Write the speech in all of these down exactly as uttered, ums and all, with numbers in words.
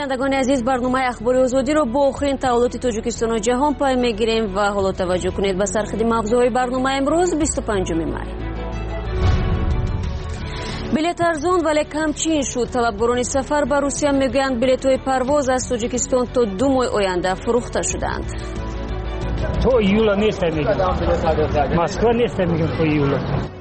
شنوندگان عزیز، برنامه اخبار آزادی رو با آخرین تحولات تاجیکستان و جهان پای میگیریم و حالا توجه کنید به سرخط موضوعی برنامه امروز بیست و پنجم می. بلیط ارزان ولی کمچین شد. طلبکاران سفر به روسیه میگویند بلیط‌های پرواز از تاجیکستان تا دو ماه آینده فروخته شدند. تو ایولا نیست میگم. مسکو نیست میگم تو ایولا.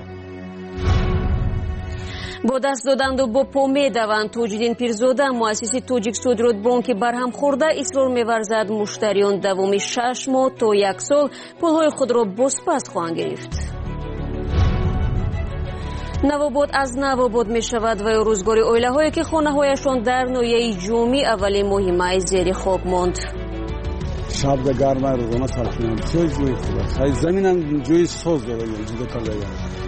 با دست دادند و با پا میدوند. توجیدین پیرزاده مؤسس توجیک صادرات بانک برهم خورده اصرار می‌ورزد مشتریان دوام شش ماه تا یک سال پولهای خود را بازپس خواهند گرفت. نواباد از نواباد می شود و روزگاری اویله هایی که خانه هایشان در نویه جومی اولی مهمه زیر خواب ماند. شب در گرمه روزانه صرف می‌کنم. چه جوی خوبه. سای زمینم جوی سوز داره جدا کلا.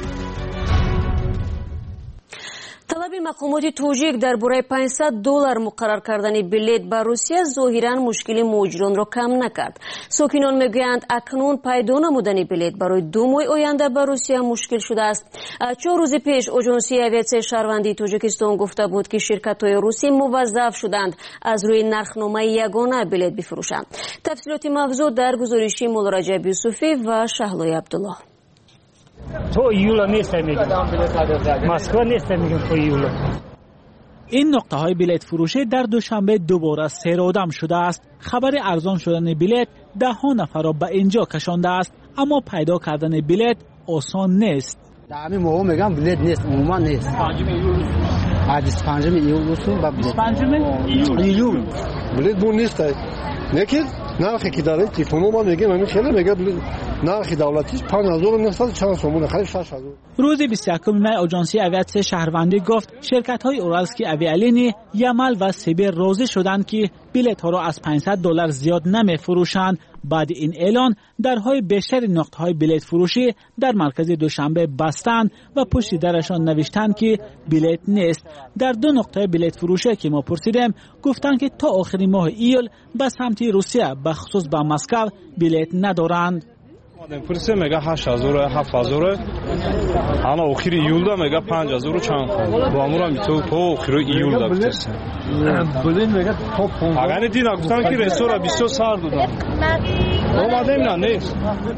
طلب مقامات توجیک درباره پانصد دلار مقرر کردن بلیط به روسیه ظاهراً مشکل مهاجران را کم نکرد. ساکنان میگویند اکنون پیدا نمودن بلیط برای دو ماه آینده به روسیه مشکل شده است. چهار روز پیش آژانسی اویاسیون شهروندی تاجیکستان گفته بود که شرکت‌های روسی موظف شدند از روی نرخنامه یگانه بلیط بفروشند. تفصیلات موضوع در گزارش مولا رجب یوسفی و شهلای عبدالله. تو ایولا نیست میگم. مسکو نیست میگم تو ایولا. این نقطه های بلیط فروشی در دوشنبه دوباره سرودم شده است. خبر ارزان شدن بلیط ده ها نفر را به اینجا کشانده است، اما پیدا کردن بلیط آسان نیست. در همین موقع میگم بلیط نیست، عموما نیست. بیست و پنجم ایول و بیست و پنجم ایول بلیط بون نیست. نکید نرخی که داره تلفن ما میگه من خیلی میگه نرخ دولتیش پنج هزار و نهصد چند سومون خرید شش هزار. روز بیست و یکم می آژانسی اویاسیون شهروندی گفت شرکت های اورالسکی اویالینی، یمل و سیبر راضی شدند که بلیط ها را از پانصد دلار زیاد نمی فروشند. بعد این اعلان درهای بیشتر نقطه های بلیط فروشی در مرکز دوشنبه بستند و پشت درشان نوشتند که بلیط نیست. در دو نقطه بلیط فروشی که ما پرسیدیم گفتند که تا آخر ماه ایول به سمت روسیه به خصوص به مسکو بلیط ندارند. پرسه میگه هشت هزار هفت هزار انا آخر ایول دا میگه پنج هزار چند خورد با امور هم تو تو آخر ایول دا بترسه بلیط میگه توپ اگر دینا گفتن که رسورا بیست سال دادن اومده نه نیست.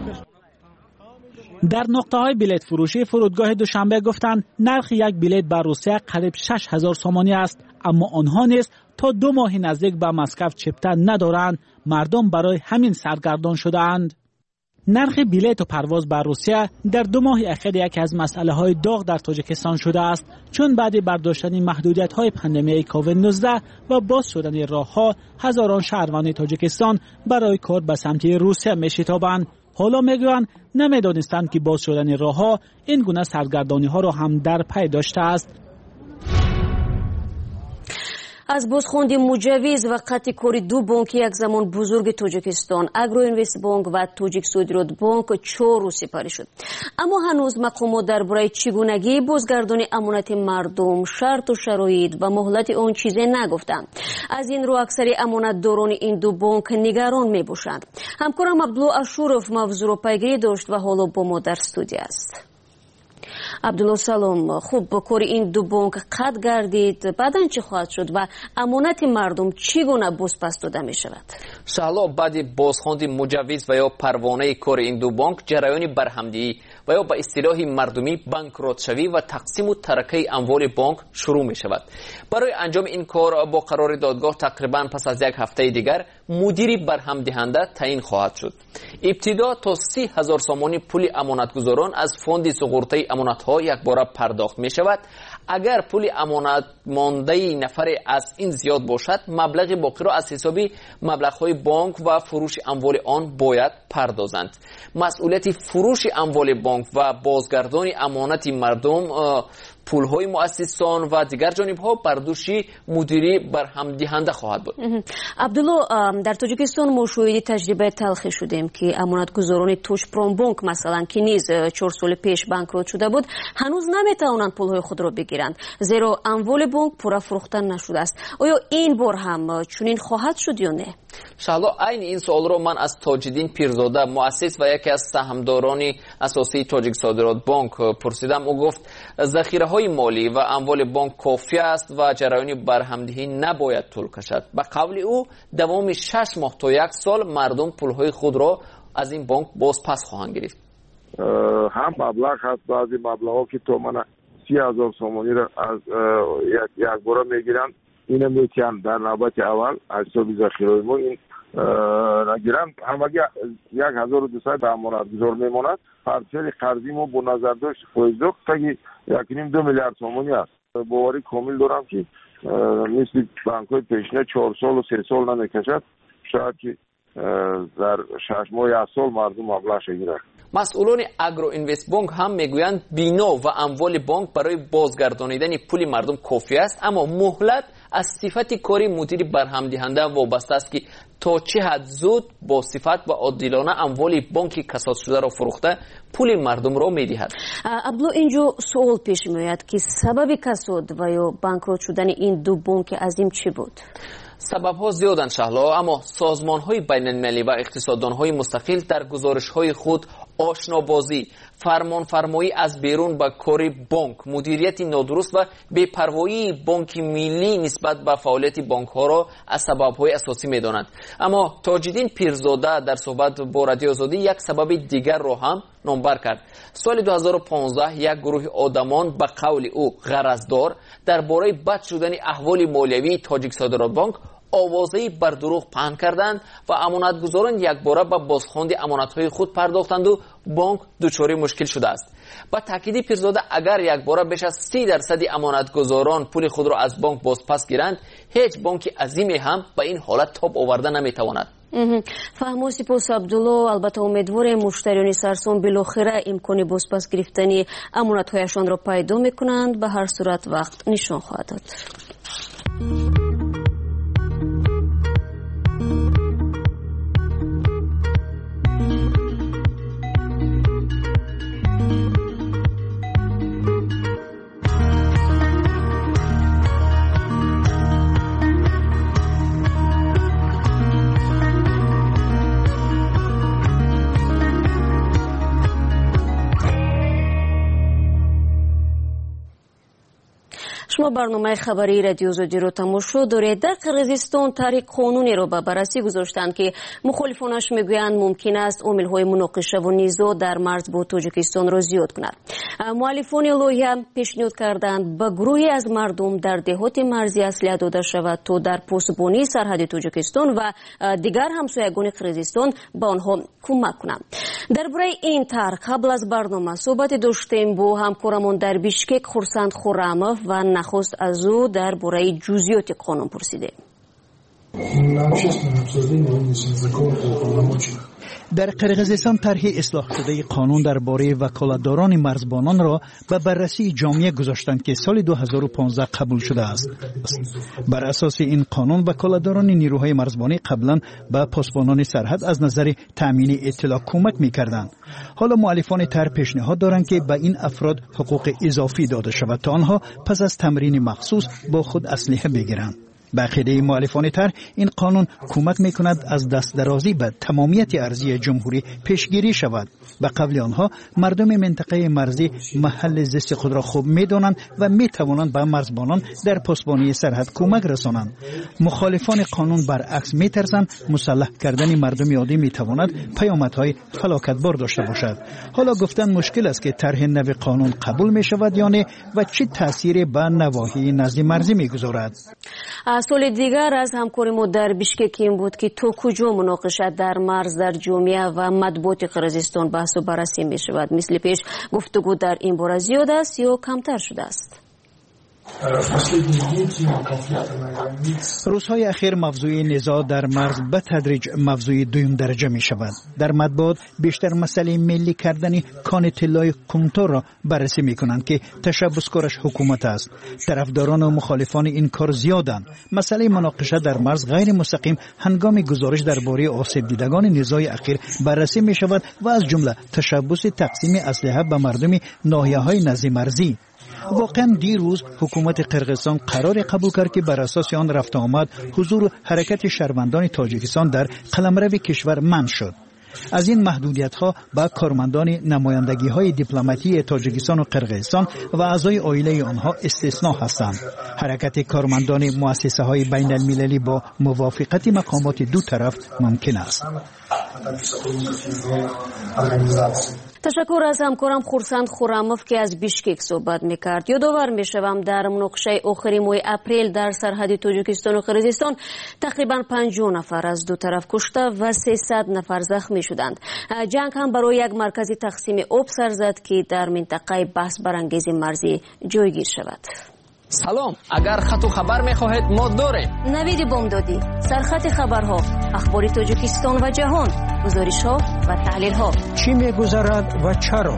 در نقطه های بلیط فروشی فرودگاه دوشنبه گفتند نرخ یک بلیط به روسیه قریب شش هزار سومانی است، اما آنها نیز تا دو ماه نزدیک به مسکو چپته ندارند. مردم برای همین سرگردان شده‌اند. نرخ بلیط و پرواز به روسیه در دو ماه اخیر یکی از مسئله های داغ در تاجیکستان شده است، چون بعد برداشتن محدودیت های پاندمی کووید نوزده و باز شدن راه ها هزاران شهروند تاجیکستان برای کار به سمت روسیه میشتابند. حالا میگویند نمیدانستند که باز شدن راه ها این گونه سرگردانی ها را هم در پی داشته است. از بازخواندن مجوز و قطع کار دو بانک یک زمان بزرگ تاجیکستان، اگرو اینوست بانک و توجیک صادرات بانک چهار روز سپری شد. اما هنوز مقامات درباره چگونگی بازگردانی امانت مردم، شرط و شرایط و مهلت آن چیزی نگفتند. از این رو اکثر امانتداران این دو بانک نگران میباشند. همکارم عبدالله اشورов موضوع رو پیگیری داشت و حالا با ما در استودیو است. عبدالله سلام. خوب کار این دو بانک قطع گردید، بعداً چه خواهد شد و امانت مردم چگونه بازپس داده می شود؟ شهلا بعد بازخواندن مجوز و یا پروانه کار این دو بانک جریان برهمدی و یا به اصطلاح مردمی بانکرات شوی و تقسیم و ترکه اموال بانک شروع می شود. برای انجام این کار با قرار دادگاه تقریباً پس از یک هفته دیگر مدیر برهم دهنده تعیین خواهد شد. ابتدا تا سی هزار سامانی پول امانتگزاران از فوند سقوطی امانت ها یک بار پرداخت می شود. اگر پول امانت مانده نفر از این زیاد باشد، مبلغ باقی را از حساب مبلغ های بانک و فروش اموال آن باید پردازند. مسئولیت فروش اموال بانک و بازگردانی امانت مردم، پول های مؤسسان و دیگر جانب ها بر دوش مدیری برهم دهنده خواهد بود. عبدالله، در تاجیکستان ما شاهد تجربه تلخی شدیم که امانتگزاران توشپرام بانک مثلا که نیز چهار سال پیش بانکرات شده بود، هنوز نمیتوانند پول های خود را بگیرند زیرا اموال بانک پورا فروخته نشده است. آیا این بار هم چنین خواهد شد یا نه؟ شالا عین این سوال رو من از تاجدین پیرزاده، مؤسس و یکی از سهامداران اساسی تاجیک صادرات بانک پرسیدم، او گفت ذخیره های مالی و اموال بانک کافی است و جریان برهمدهی نباید طول کشد. به قول او دوام شش ماه تا یک سال مردم پولهای خود را از این بانک باز پس خواهند گرفت. هم مبلغ هست، بعضی مبلغ که تو من سی هزار سومانی را از یک یک بار میگیرن، اینو میتونن در نوبت اول از حساب ذخیره ما این نگیرن. همگی یک هزار و دویست به امانت گذار میماند. پارچه قرضی ما با نظر داشت فویزدوق تا یک نیم دو میلیارد سومانی است. باوری کامل دارم که مثل بانک های پیشینه چهار سال و سه سال نمیکشد، شاید که در شش ماه یک سال مردم مبلغ گیرند. مسئولان اگرو اینوست بانک هم میگویند بینا و اموال بانک برای بازگردانیدن پول مردم کافی است، اما مهلت از صفت کاری مدیر برهم دهنده وابسته است که تا چه حد زود با صفت و عادلانه اموال بانکی کساد شده را فروخته پول مردم را میدهد. ابلو اینجا سوال پیش میاد که سبب کساد و یا بانکروت شدن این دو بانک عظیم چی بود؟ سبب ها زیادند شهلا، اما سازمان های بین المللی و اقتصاددان های مستقل در گزارش های خود آشنابازی، فرمان فرمایی از بیرون با کار بانک، مدیریت نادرست و بی‌پروایی بانک ملی نسبت به فعالیت بانک ها را از سبب های اساسی می دانند. اما تاج‌الدین پیرزاده در صحبت با رادیو آزادی یک سبب دیگر را هم نامبر کرد. سال دو هزار و پانزده یک گروه آدمان به قول او غرضدار درباره بد شدن احوال مالیوی تاجیک صادرات بانک آوازه‌ای بر دروغ پهن کردند و امانتگزاران یک باره به بازخواند امانت‌های خود پرداختند و بانک دچار مشکل شده است. با تاکید پیرزاده اگر یک باره بیش از سی درصد امانتگزاران پول خود را از بانک بازپس گیرند، هیچ بانک عظیمی هم به این حالت تاب آورده نمیتواند. فهمو سپاس عبدالله. البته امیدواریم مشتریان سرسام بالاخره امکان بازپس گرفتن امانت‌هایشان را پیدا میکنند. به هر صورت وقت نشان خواهد داد. شما برنامه خبری رادیو آزادی رو تماشا دارید. در قرقیزستان طرح قانونی رو به بررسی گذاشتند که مخالفانش میگویند ممکن است عامل‌های مناقشه و نزاع در مرز با تاجیکستان را زیاد کند. مؤلفان لایحه پیشنهاد کردند به گروهی از مردم در دهات مرزی اصلیت داده شود تا در پاسبانی سرحد تاجیکستان و دیگر همسایگان قرقیزستان به آنها کمک کنند. درباره این طرح قبل از برنامه صحبت داشتیم با همکارمان در بیشکک خورسند خورمov و نخست از او درباره جزئیات قانون پرسیده. در قرقیزستان طرح اصلاح شده قانون درباره وکالتداران مرزبانان را به بررسی جامعه گذاشتند که سال دو هزار و پانزده قبول شده است. بر اساس این قانون وکالتداران نیروهای مرزبانی قبلا به پاسبانان سرحد از نظر تامین اطلاع کمک می‌کردند. حالا مؤلفان طرح پیشنهاد دارند که به این افراد حقوق اضافی داده شود تا آنها پس از تمرین مخصوص با خود اسلحه بگیرند. به عقیده مؤلفان طرح این قانون کمک می‌کند از دست درازی به تمامیت ارضی جمهوری پیشگیری شود. به قول آنها مردم منطقه مرزی محل زیست خود را خوب می‌دانند و می‌توانند به مرزبانان در پاسبانی سرحد کمک رسانند. مخالفان قانون برعکس می‌ترسند مسلح کردن مردم عادی می‌تواند پیامدهای فلاکتبار داشته باشد. حالا گفتن مشکل است که طرح نو قانون قبول می‌شود یا نه و چه تأثیری به نواحی نزد مرزی می‌گذارد. سال دیگر از همکاری ما در بیشکک این بود که تا کجا مناقشه در مرز در جامعه و مطبوعات قرقیزستان بحث و بررسی می شود. مثل پیش گفتگو در این باره زیاد است یا کمتر شده است؟ روزهای اخیر موضوع نزاع در مرز به تدریج موضوع دویم درجه می شود. در مطبوعات بیشتر مسئله ملی کردن کان طلای قمتار را بررسی می کنند که تشبثکارش حکومت است. طرفداران و مخالفان این کار زیادند. مسئله مناقشه در مرز غیر مستقیم هنگام گزارش درباره آسیب دیدگان نزاع اخیر بررسی می شود و از جمله تشبث تقسیم اسلحه به مردم ناحیه‌های نزد مرزی. واقعا دیروز حکومت قرقیزستان قرار قبول کرد که بر اساس آن رفت آمد حضور حرکت شهروندان تاجیکستان در قلمرو کشور منع شد. از این محدودیت ها با کارمندان نمایندگی های دیپلماتی تاجیکستان و قرقیزستان و اعضای عائله آنها استثنا هستند. حرکت کارمندان مؤسسه های بین المللی با موافقت مقامات دو طرف ممکن است. تشکر از همکارم خورسند خورموف که از بیشکک صحبت میکرد. یادآور میشوم در مناقشه آخری ماه اپریل در سرحد تاجیکستان و قرقیزستان تقریبا پنجاه نفر از دو طرف کشته و سیصد نفر زخمی شدند. جنگ هم برای یک مرکز تقسیم آب سر زد که در منطقه بحث برانگیز مرزی جایگیر شود. سلام، اگر خط و خبر میخواهید ما داریم. نوید بامدادی، سرخط خبرها، اخبار تاجیکستان و جهان، گزارش ها و تحلیل ها. چی میگذرد و چرا؟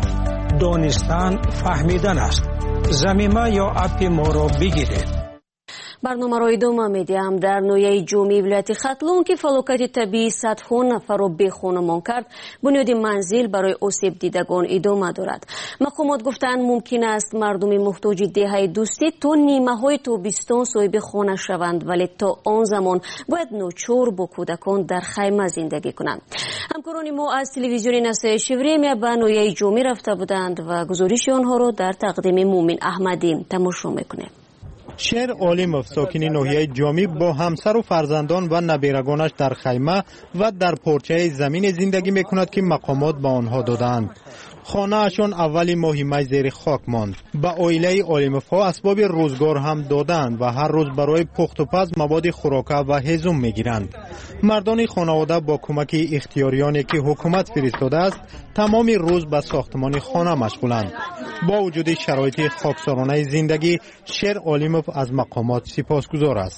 دانستن فهمیدن است. زمینه یا اپ ما را بگیرید. برنامه را ادامه میدیم. در نویه جومی ولایت ختلون که فلاکت طبیعی صدها نفر را بیخانمان کرد، بنیاد منزل برای آسیب دیدگان ادامه دارد. مقامات گفتند ممکن است مردم محتاج دهه دوستی تا نیمه های تابستان صاحب خانه شوند، ولی تا آن زمان باید ناچار با کودکان در خیمه زندگی کنند. همکاران ما از تلویزیون نسای شیوریم به نویه جومی رفته بودند و گزارش آنها را در تقدیم مومن احمدی تماشا میکنیم. شهر عالموف ساکن ناحیه جامی با همسر و فرزندان و نبیرگانش در خیمه و در پارچه زمین زندگی میکند که مقامات به آنها دادند. خانه اشان اولی ماه می زیر خاک ماند. به عائله عالموف ها اسباب روزگار هم دادند و هر روز برای پخت و پز مواد خوراکه و هیزم میگیرند. مردان خانواده با کمک اختیاریانی که حکومت فرستاده است تمام روز به ساختمان خانه مشغولند. با وجود شرایط خاکسارانه زندگی، شهر عالموف از مقامات سپاسگزار است.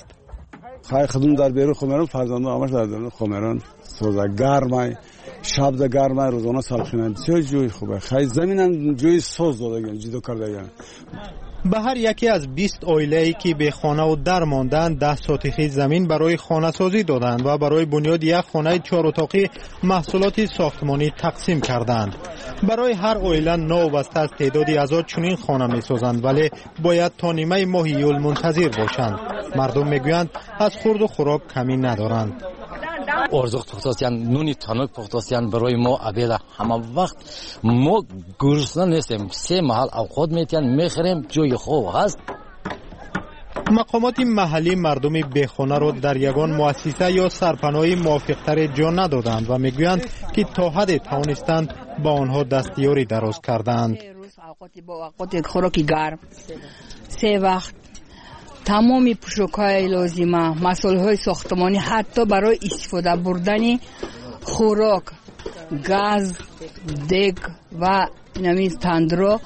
خای خدمت در بیرون خمران فرزندان همش در بیرون خمران سوزا گرمای شب در گرمای روزانه سالخینه بسیار جوی خوبه. خای زمینم جوی سوز دادگن جدو کردگن. به هر یکی از بیست عائله‌ای که به خانه و در ماندند ده ساتخی زمین برای خانه سازی دادند و برای بنیاد یک خانه چهار اتاقی محصولات ساختمانی تقسیم کردند. برای هر عائله نوبسته از تعدادی ازاد چنین خانه می سازند، ولی باید تا نیمه ماه یول منتظر باشند. مردم میگویند از خورد و خوراک کمی ندارند. ارزق پختاسیان نونی تانوک پختاسیان برای ما ابیده همه وقت ما گرسنه نیستیم. سه محل اوقات میتین میخریم، جوی خوب هست. مقامات محلی مردم بیخانه را در یگان مؤسسه یا سرپناهی موافقتر جا ندادند و میگویند که تا حد توانستند با آنها دستیاری دراز کردند. اوقات خوراکی گرم سه وقت تمامی پوشاک‌های لازمه، مسائل ساختمانی، حتی برای استفاده بردن خوراک، گاز، دیگ و نمی تندرو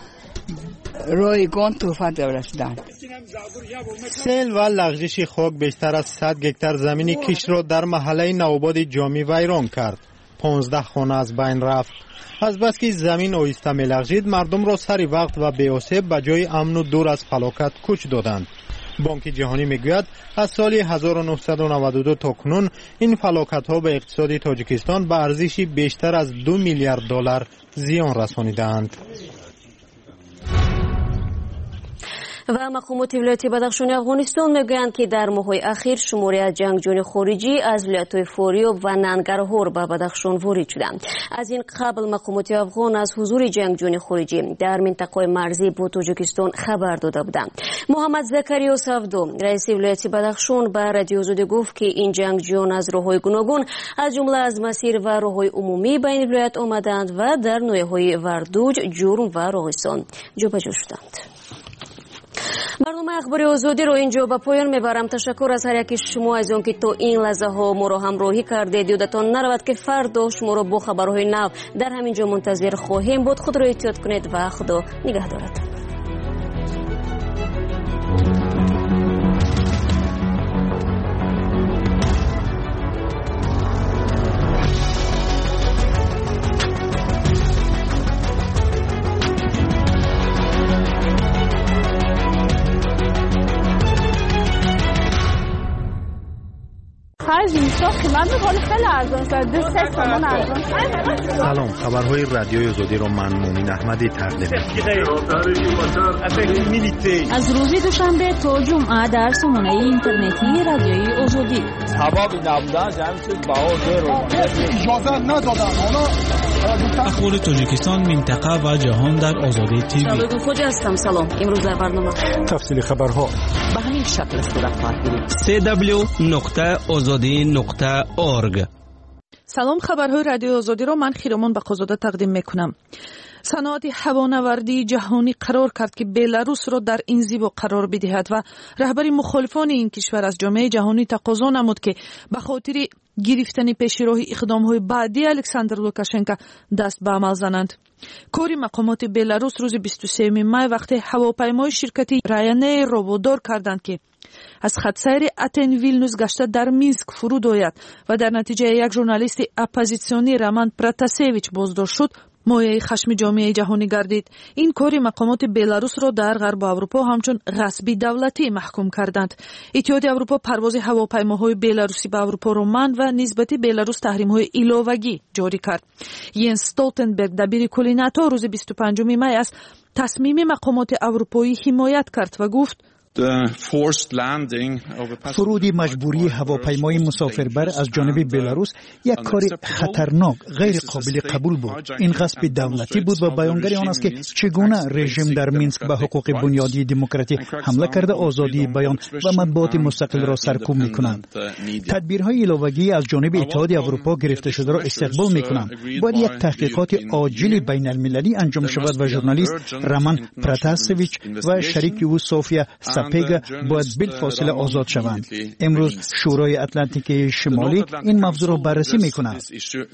رایگان تحفه داده شدند. سیل و لغزش خاک بیشتر از صد هکتار زمین کش را در محله نوآباد جامی ویران کرد. پانزده خانه از بین رفت. از بس که زمین آهسته می‌لغزید، مردم را سری وقت و بی‌آسیب به جای امن و دور از فلاکت کوچ دادند. بانک جهانی میگوید از سال هزار و نهصد و نود و دو تا کنون این فلاکت ها به اقتصاد تاجیکستان به ارزشی بیشتر از دو میلیارد دلار زیان رسانیدند. و مقامات ولایت بدخشان افغانستان میگویند که در ماه‌های اخیر شماری از جنگجویان خارجی از ولایت‌های فاریاب و ننگرهار به بدخشان وارد شدند. از این قبل مقامات افغان از حضور جنگجویان خارجی در منطقه مرزی با تاجیکستان خبر داده بودند. محمد زکریا صفدو رئیس ولایت بدخشان به رادیو آزادی گفت که این جنگجویان از راه‌های گوناگون از جمله از مسیر و راه‌های عمومی به این ولایت آمدند و در ناحیه‌های وردوج، جرم و راغستان جابجا شدند. برنامه اخبار آزادی رو اینجا به پایان میبرم. تشکر از هر یکی شما از اون که تا این لحظه ها ما رو همراهی کردید. یادتان نرود که فردا شما رو با خبرهای نو در همینجا منتظر خواهیم بود. خود رو احتیاط کنید و خدا نگهدارت. هر زمین خیلی من خیلی ارزان شد. دو سه تومن ارزان. سلام، خبرهای رادیوی آزادی را من مومن احمدی تقدیم می‌کنم. از روز دوشنبه تا جمعه در سامانه اینترنتی رادیوی آزادی. سبب نبودن جمعیت باور رو اجازه ندادن. اخبار تاجیکستان، منطقه و جهان در آزادی تیوی. شبگون خوش هستم. سلام. امروز در برنامه تفصیل خبرها به همین شکل صورت خواهد بود. سی دبلیو نقطه آزادی نقطه اورگ. سلام، خبرهای رادیو آزادی را من خیرمان بقازاده تقدیم میکنم. صنعت هوانوردی جهانی قرار کرد که بلاروس را در این زیبا قرار بدهد و رهبر مخالفان این کشور از جامعه جهانی تقاضا نمود که به خاطر گرفتن پیشرو اقدام‌های بعدی الکساندر لوکاشنکو دست به عمل زنند. کاری مقامات بلاروس روز بیست و سوم می وقتی هواپیمای شرکتی رایانیر را وادار کردند که از خطسیر اتن ویلنوس گشته در مینسک فرود آید و در نتیجه یک ژورنالیست اپوزیسیونی رمان پراتاسیویچ بازداشت شد، مایه خشم جامعه جهانی گردید. این کاری مقامات بلاروس را در غرب اروپا همچون غصبی دولتی محکوم کردند. اتحادیه اروپا پرواز هواپیماهای بلاروسی به اروپا را منع و نسبت بلاروس تحریم‌های ایلاوگی جاری کرد. ینس استولتنبرگ دبیر کل ناتو روز بیست و پنجم می از تصمیم مقامات اروپایی حمایت کرد و گفت فرود مجبوری هواپیمای مسافربر از جانب بلاروس یک کار خطرناک غیر قابل قبول بود. این غصب دولتی بود و بیانگر آن است که چگونه رژیم در مینسک به حقوق بنیادی دموکراتی حمله کرده آزادی بیان و مطبوعات مستقل را سرکوب می‌کنند. تدبیرهای علاوه‌ای از جانب اتحادیه اروپا گرفته شده را استقبال می‌کنم. باید یک تحقیقات عاجل بین المللی انجام شود و ژورنالیست رمان پراتاسیویچ و شریک او سوفیا ساپیگا باید بالفاصله آزاد شوند. امروز شورای اتلانتیک شمالی این موضوع را بررسی می‌کند.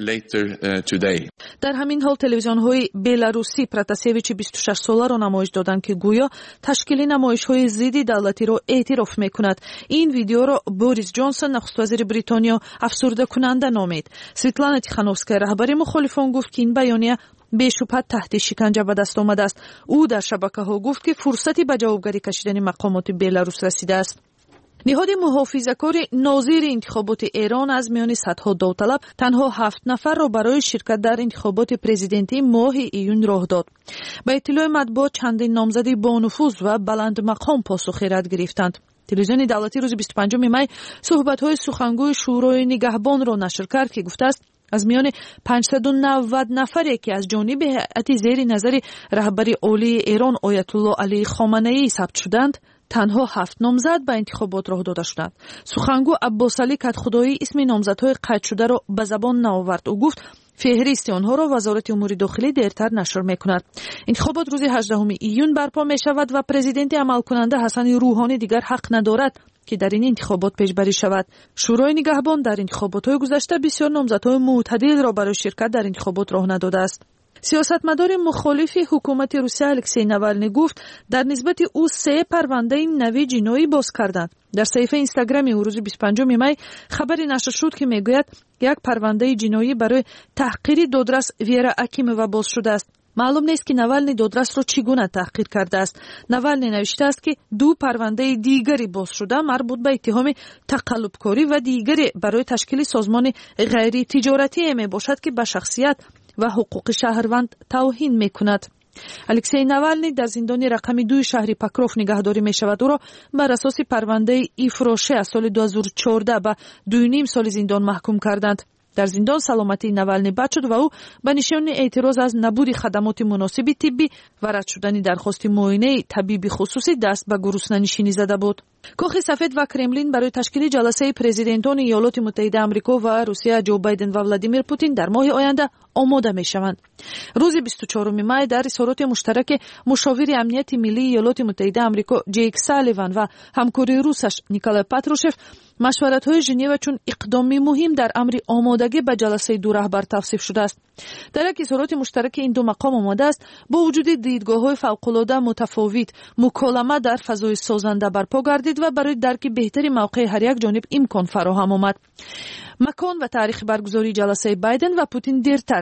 در همین حال تلویزیون‌های بلاروسی پراتاسیویچ بیست و شش ساله را نمایش دادند که گویا تشکیل نمایش‌های ضد دولتی را اعتراف می‌کند. این ویدیو را بوریس جانسون نخست وزیر بریتانیا افسرده کننده نامید. سویتلانا تیخانوفسکای رهبر مخالفان گفت که این بیانیه بی‌شبهه تحت شکنجه به دست آمده است. او در شبکه‌ها گفت که فرصتی به جوابگری کشیدن مقامات بلاروس رسیده است. نهاد محافظه‌کار ناظر انتخابات ایران از میان صدها داوطلب تنها هفت نفر را برای شرکت در انتخابات پرزیدنتی ماه ایون راه داد. به اطلاع مطبوعات چندین نامزد با نفوذ و بلند مقام پاسخ رد گرفتند. تلویزیون دولتی روز بیست و پنجم می صحبت‌های سخنگوی شورای نگهبان را نشر کرد که گفته است از میان پانصد و نود نفری که از جانب هیئت زیر نظر رهبری عالی ایران آیت الله علی خامنه‌ای ثبت شدند، تنها هفت نامزد به انتخابات راه داده شدند. سخنگو عباس علی کدخدایی اسم نامزدهای قید شده را به زبان نآورد. او گفت فهرست آنها را وزارت امور داخلی دیرتر نشر می‌کند. انتخابات روز هجدهم ایون برپا می‌شود و پرزیدنت عمل کننده حسن روحانی دیگر حق ندارد که در این انتخابات پیشبری شود. شورای نگهبان در انتخابات‌های گذشته بسیار نامزدهای معتدل را برای شرکت در انتخابات راه نداده است. سیاستمدار مخالف حکومت روسیه الکسی ناوالنی گفت در نسبت او سه پرونده نوی جنایی باز کردند. در صفحه اینستاگرام او روز بیست و پنجم می خبری نشر شد که میگوید یک پرونده جنایی برای تحقیر دادرس ویرا اکیمووا باز شده است. معلوم نیست که ناوالنی دادرس را چگونه تحقیر کرده است. ناوالنی نوشته است که دو پرونده دیگری باز شده مربوط به اتهام تقلبکاری و دیگری برای تشکیل سازمان غیر تجارتی می باشد که به شخصیت و حقوق شهروند توهین میکند. الکسی ناوالنی در زندان رقم دو شهر پاکروف نگهداری می شود. او را بر اساس پرونده ایفروشه از سال دو هزار و چهارده به دو و نیم سال زندان محکوم کردند. در زندان سلامتی ناوالنی بد شد و او به نشان اعتراض از نبود خدمات مناسب طبی و رد شدن درخواست معاینه طبیبی خصوصی دست به گرسنه‌نشینی زده بود. کاخ سفید و کرملین برای تشکیل جلسه پرزیدنتان ایالات متحده آمریکا و روسیه جو بایدن و ولادیمیر پوتین در ماه آینده آماده می شوند. روز بیست و چهارم می در اظهارات مشترک مشاور امنیت ملی ایالات متحده آمریکا جیک سالیوان و همکار روسش نیکولای پاتروشف مشورت‌های ژنو چون اقدامی مهم در امر آمادگی به جلسه دو رهبر توصیف شده است. در یک اظهارات مشترک این دو مقام آماده است با وجود دیدگاه‌های فوق‌العاده متفاوت مکالمه در فضای سازنده برپا گردید و برای درک بهتری موقع هر یک جانب امکان فراهم آمد. مکان و تاریخ برگزاری جلسه بایدن و پوتین دیرتر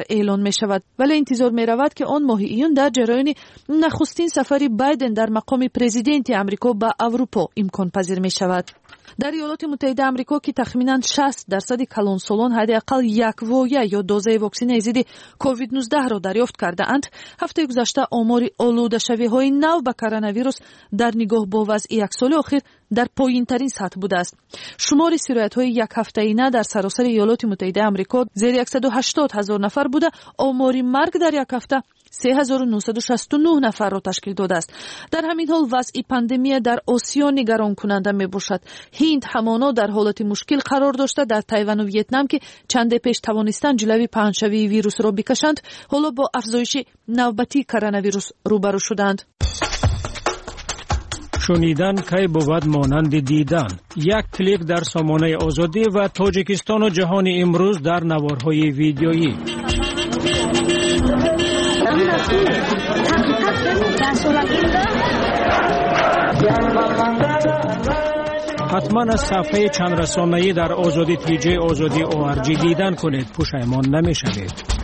اعلان می شود، ولی انتظار می رود که آن ماه ایون در جریان نخستین سفر بایدن در مقام پرزیدنت آمریکا به اروپا امکان پذیر می شود. در ایالات متحده آمریکا که تخمیناً شصت درصد کلانسالان حداقل یک وایه یا دوزه واکسن ضد کووید نوزده را دریافت کرده اند، هفته گذشته آمار آلوده شوی های نو به کرونا ویروس در نگاه با وضع یک سال اخیر در پایین ترین سطح بوده است. شمار سرایت های یک هفته اینه در سراسر ایالات متحده آمریکا زیر صد و هشتاد هزار نفر بوده. آمار مرگ در یک هفته سه هزار و نهصد و شصت و نه نفر را تشکیل داده است. در همین حال وضع پاندمی در آسیا نگران کننده می باشد. هند همانا در حالت مشکل قرار داشته. در تایوان و ویتنام که چند پیش توانستند جلوی پهنشوی ویروس را بکشند، حالا با افزایش نوبتی کرونا ویروس روبرو شدند. شنیدن کی بود مانند دیدن. یک کلیک در سامانه آزادی و تاجیکستان و جهان امروز در نوارهای ویدیویی. حتما از صفحه چند رسانه‌ای در آزادی تیجی آزادی او آر جی دیدن کنید، پشیمان نمی‌شوید.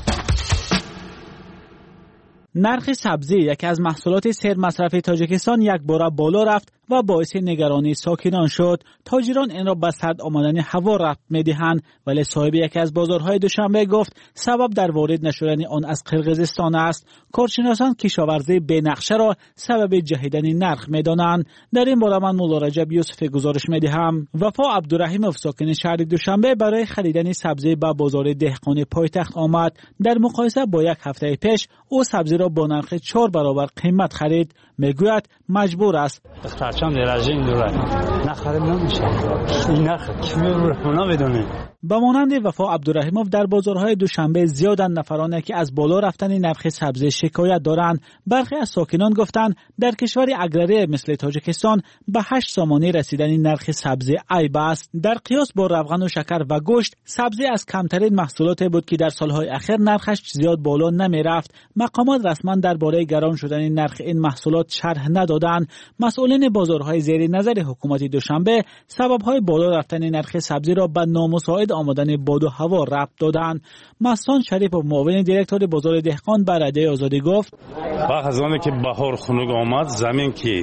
نرخ سبزی یکی از محصولات سیر مصرفی تاجیکستان یک بار بالا رفت و باعث نگرانی ساکنان شد. تاجران این را به سرد آمدن هوا ربط می‌دهند، ولی صاحب یکی از بازارهای دوشنبه گفت سبب در وارد نشدن آن از قرقیزستان است. کارشناسان کشاورزی به نقشه را سبب جهیدن نرخ می‌دانند. در این باره من مولا رجب یوسف گزارش می‌دهم. وفا عبدالرحیمov ساکن شهر دوشنبه برای خریدن سبزی به بازار دهقانی پایتخت آمد. در مقایسه با یک هفته پیش او سبزی را با نرخ چهار برابر قیمت خرید. میگوید مجبور است. خرچم درجه این دوره نخرم نمیشه. این نرخ کی میونه بدونه. با مانند وفا عبدالرحیمov در بازارهای دوشنبه زیادند نفرانی که از بالا رفتن نرخ سبزی شکایت دارند. برخی از ساکنان گفتند در کشوری اگراری مثل تاجیکستان به هشت سامانی رسیدن نرخ سبزی عیب است. در قیاس با روغن و شکر و گوشت، سبزی از کمترین محصولاتی بود که در سالهای اخیر نرخش زیاد بالا نمی رفت. مقامات رسما درباره گران شدن نرخ این محصولات شرح ندادند. مسئولین بازارهای زیر نظر حکومت دوشنبه سبب‌های بالا رفتن نرخ سبزی را به نامساعد آمدن باد و هوا ربط دادند. مستان شریف و معاون دیرکتور بازار دهقان به رادیو آزادی گفت وقت از آنی که بهار خنک آمد، زمین که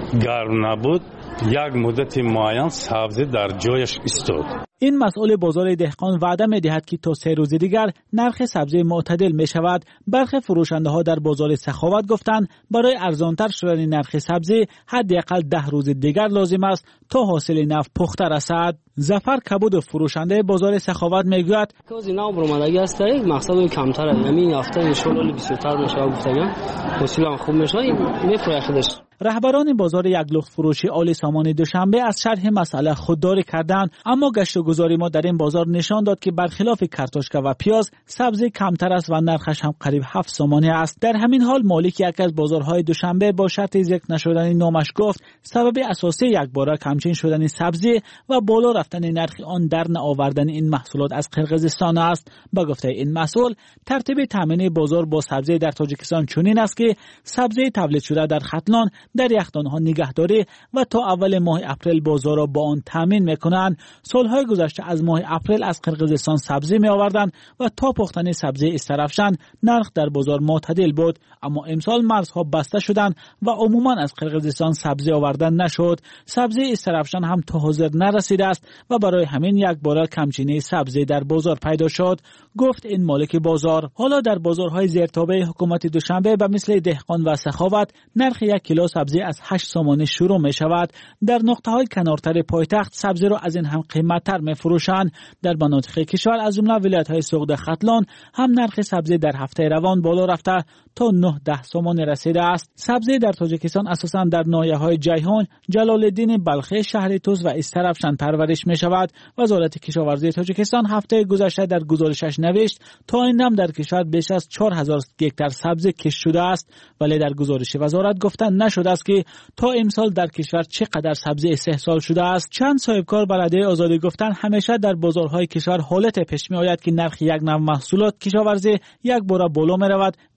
گرم نبود، یک مدت معین سبزی در جایش ایستاد. این مسئول بازار دهقان وعده می‌دهد که تا سه روز دیگر نرخ سبزی معتدل می‌شود. برخی فروشنده‌ها در بازار سخاوت گفتند برای ارزان‌تر شدن نرخ سبزی حداقل ده روز دیگر لازم است تا حاصل نو پخته رسد. ظفر کبود فروشنده بازار سخاوت میگوید کوزی نو برآمدگی است، مقصد کمتره. یعنی هفته ان شاء الله بیست تا میشه گفتم حاصل خوب میشه میفروشه خودش. رهبران بازار یک لخت فروشی آل سامان دوشنبه از شرح مسئله خودداری کردند، اما گشت و گذاری ما در این بازار نشان داد که برخلاف کارتوشکا و پیاز، سبزی کمتر است و نرخش هم قریب هفت سامانی است. در همین حال مالک یک از بازارهای دوشنبه با شرط ذکر نشدن نامش گفت سبب اساسی یک باره کمچین شدن سبزی و بالا رفتن نرخ آن در نآوردن این محصولات از قرقیزستان است. با گفته این مسئول، ترتیب تامین بازار با سبزی در تاجیکستان چنین است که سبزی تولید شده در ختلان در یخدانها نگهداری و تا اول ماه اپریل بازار را با آن تامین میکنند. سالهای گذشته از ماه اپریل از قرقیزستان سبزی می آوردند و تا پختن سبزی استرفشن نرخ در بازار معتدل بود، اما امسال مرزها بسته شدند و عموما از قرقیزستان سبزی آوردن نشد. سبزی استرفشن هم تا حاضر نرسیده است و برای همین یک بار کمچینی سبزی در بازار پیدا شد، گفت این مالک بازار. حالا در بازارهای زیرتابع حکومت دوشنبه به مثل دهقان و سخاوت نرخ یک کیلو سبزی از هشت سامانی شروع می شود. در نقطه های کنارتر پایتخت سبزی را از این هم قیمتتر می فروشند. در مناطق کشور از جمله ولایت های سوغد ختلان هم نرخ سبزی در هفته روان بالا رفته تا نه ده سامانی رسیده است. سبزی در تاجیکستان اساساً در ناحیه های جیهان، جلال الدین بلخی، شهر توز و استرفشن پرورش می شود. وزارت کشاورزی تاجیکستان هفته گذشته در گزارشش نوشت تا این دم در کشور بیش از چهار هزار گکتار سبزی کشت شده است، ولی در گزارش وزارت گفته نشده است که تا امسال در کشور چقدر سبزی استحصال شده است. چند صاحبکار به رادیو آزادی گفتند همیشه در بازارهای کشور حالت پیش می آید که نرخ یک نوع محصولات کشاورزی یک بار بالا می رود، ولی برعکس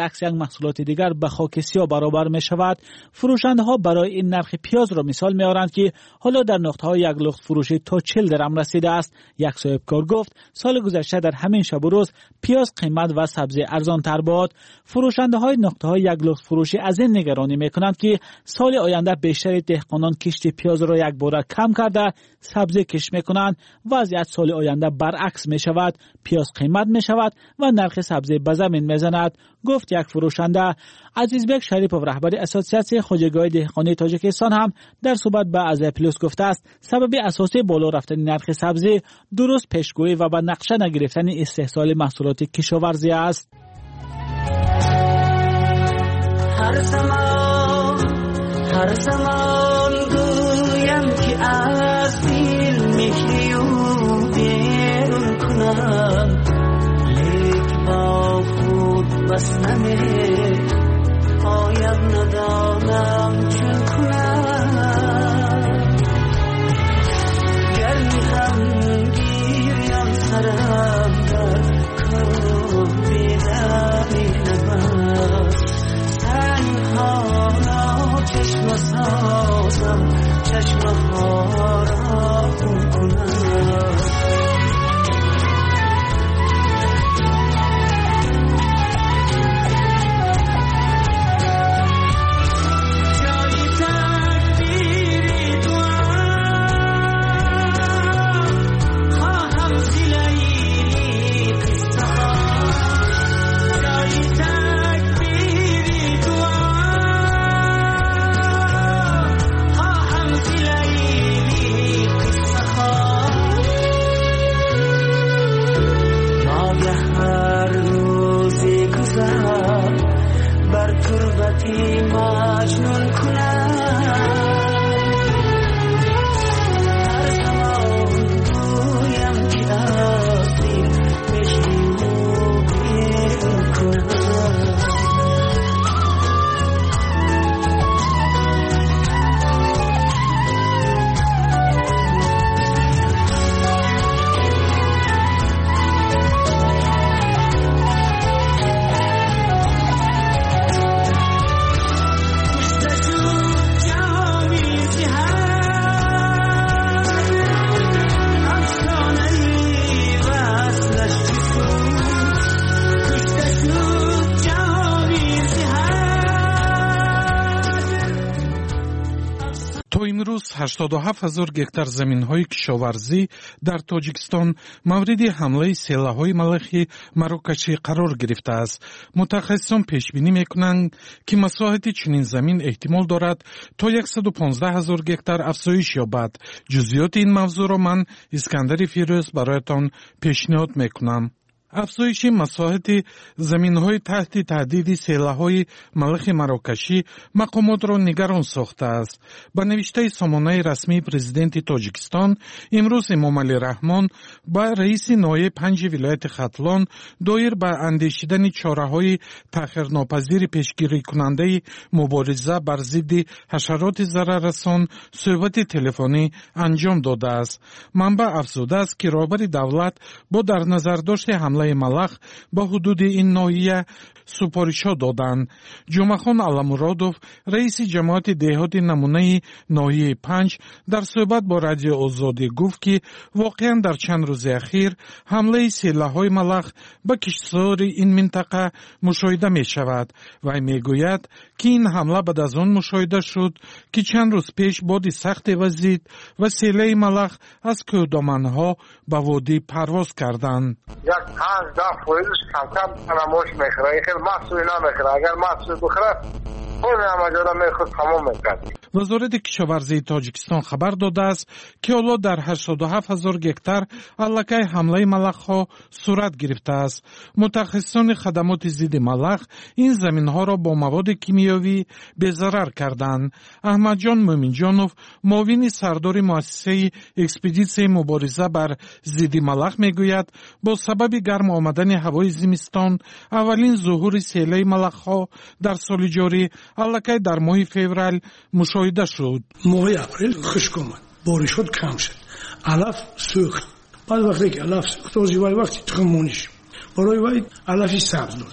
برعکس یک محصولات دیگر به خاک سیاه برابر می شود. فروشنده ها برای این نرخ پیاز را مثال می آورند که حالا در نقطه های یک لخت فروشی تا چهل درم رسیده است. یک صاحب کار گفت سال گذشته در همین شب و روز پیاز قیمت و سبزی ارزان تر بود. فروشنده های نقطه های یک لخت فروشی از این نگرانی می کنند که سال آینده بیشتر دهقانان کشت پیاز را یک باره کم کرده سبزی کش می کنند. وضعیت سال آینده برعکس می شود، پیاز قیمت می شود و نرخ سبزی به زمین می زند، گفت یک فروشنده. عزیزبک شریپوف رهبر اساسیاسیون خودروهای دهقانی تاجیکستان هم در صحبت با از پلوس گفته است سبب اساسی بالا رفتن نرخ سبزی درست پیشگویی و به نقشه نگرفتن استحصال محصولات کشاورزی است. هر زمان هر زمان گویم که از دل میگی و بیرون کنم لیک با خود بس نمیره پایم ندانم چون کنم گرمی هم گیریم سرم در کن بیداری نبست تنها چشم سازم چشم ها را خون کنم هشتاد و هفت هزار گکتار زمین‌های کشاورزی در تاجیکستان مورد حمله سیله‌های ملخی مراکشی قرار گرفته است. متخصصان پیش بینی می‌کنند که مساحت چنین زمین احتمال دارد تا صد و پانزده هزار گکتار افزایش یابد. جزئیات این موضوع را من اسکندر فیروز برایتان پیشنهاد می‌کنم. افزایش مساحت زمین‌های تحت تهدید سیله‌های ملخ مراکشی مقامات را نگران ساخته است. با نوشته سامانه رسمی پرزیدنت تاجیکستان امروز امام علی رحمان با رئیس نایب پنج ولایت ختلان دایر به اندیشیدن چاره‌های تأخیرناپذیر پیشگیری کننده مبارزه بر ضد حشرات ضرررسان صحبت تلفنی انجام داده است. منبع افزوده است که رهبر دولت با در نظر داشت حمله ملخ با حدود این ناحیه سپارش‌ها دادند. جمعخان علامرادوف رئیس جماعت دهات نمونه ناحیه پنج در صحبت با رادیو آزادی گفت که واقعا در چند روز اخیر حمله سیله‌های ملخ به کشتزار این منطقه مشاهده می شود و می گوید که این حمله بعد از آن مشاهده شد که چند روز پیش باد سخت وزید و سیله ملخ از کوهدامن‌ها به وادی پرواز کردند. یک پنج ده فویلش کم کم تنموش میخوره، این خیلی محصولی نمیخوره. اگر محصول بخوره اون همجادا میخود تمام میکرد. وزارت کشاورزی تاجیکستان خبر داده است که حالا در هشتاد و هفت هزار گکتار علکه حمله ملخ‌ها صورت گرفته است. متخصصان خدمات ضد ملخ این زمین‌ها را با مواد کیمیایی بی‌ضرر کردند. احمد جان مومنجانوف معاون سردار مؤسسه اکسپدیسیون مبارزه بر ضد ملخ میگوید با سبب گرم آمدن هوای زمستان اولین ظهور سیله ملخ‌ها در سال جاری علکه در ماه فوریه مشاهده شد. ماه اپریل خشک آمد، بارشات کم شد، علف سوخت. بعد وقتی که علف سوخت تازه وقتی تخم مونیش برای وای علفی سبز دادیم.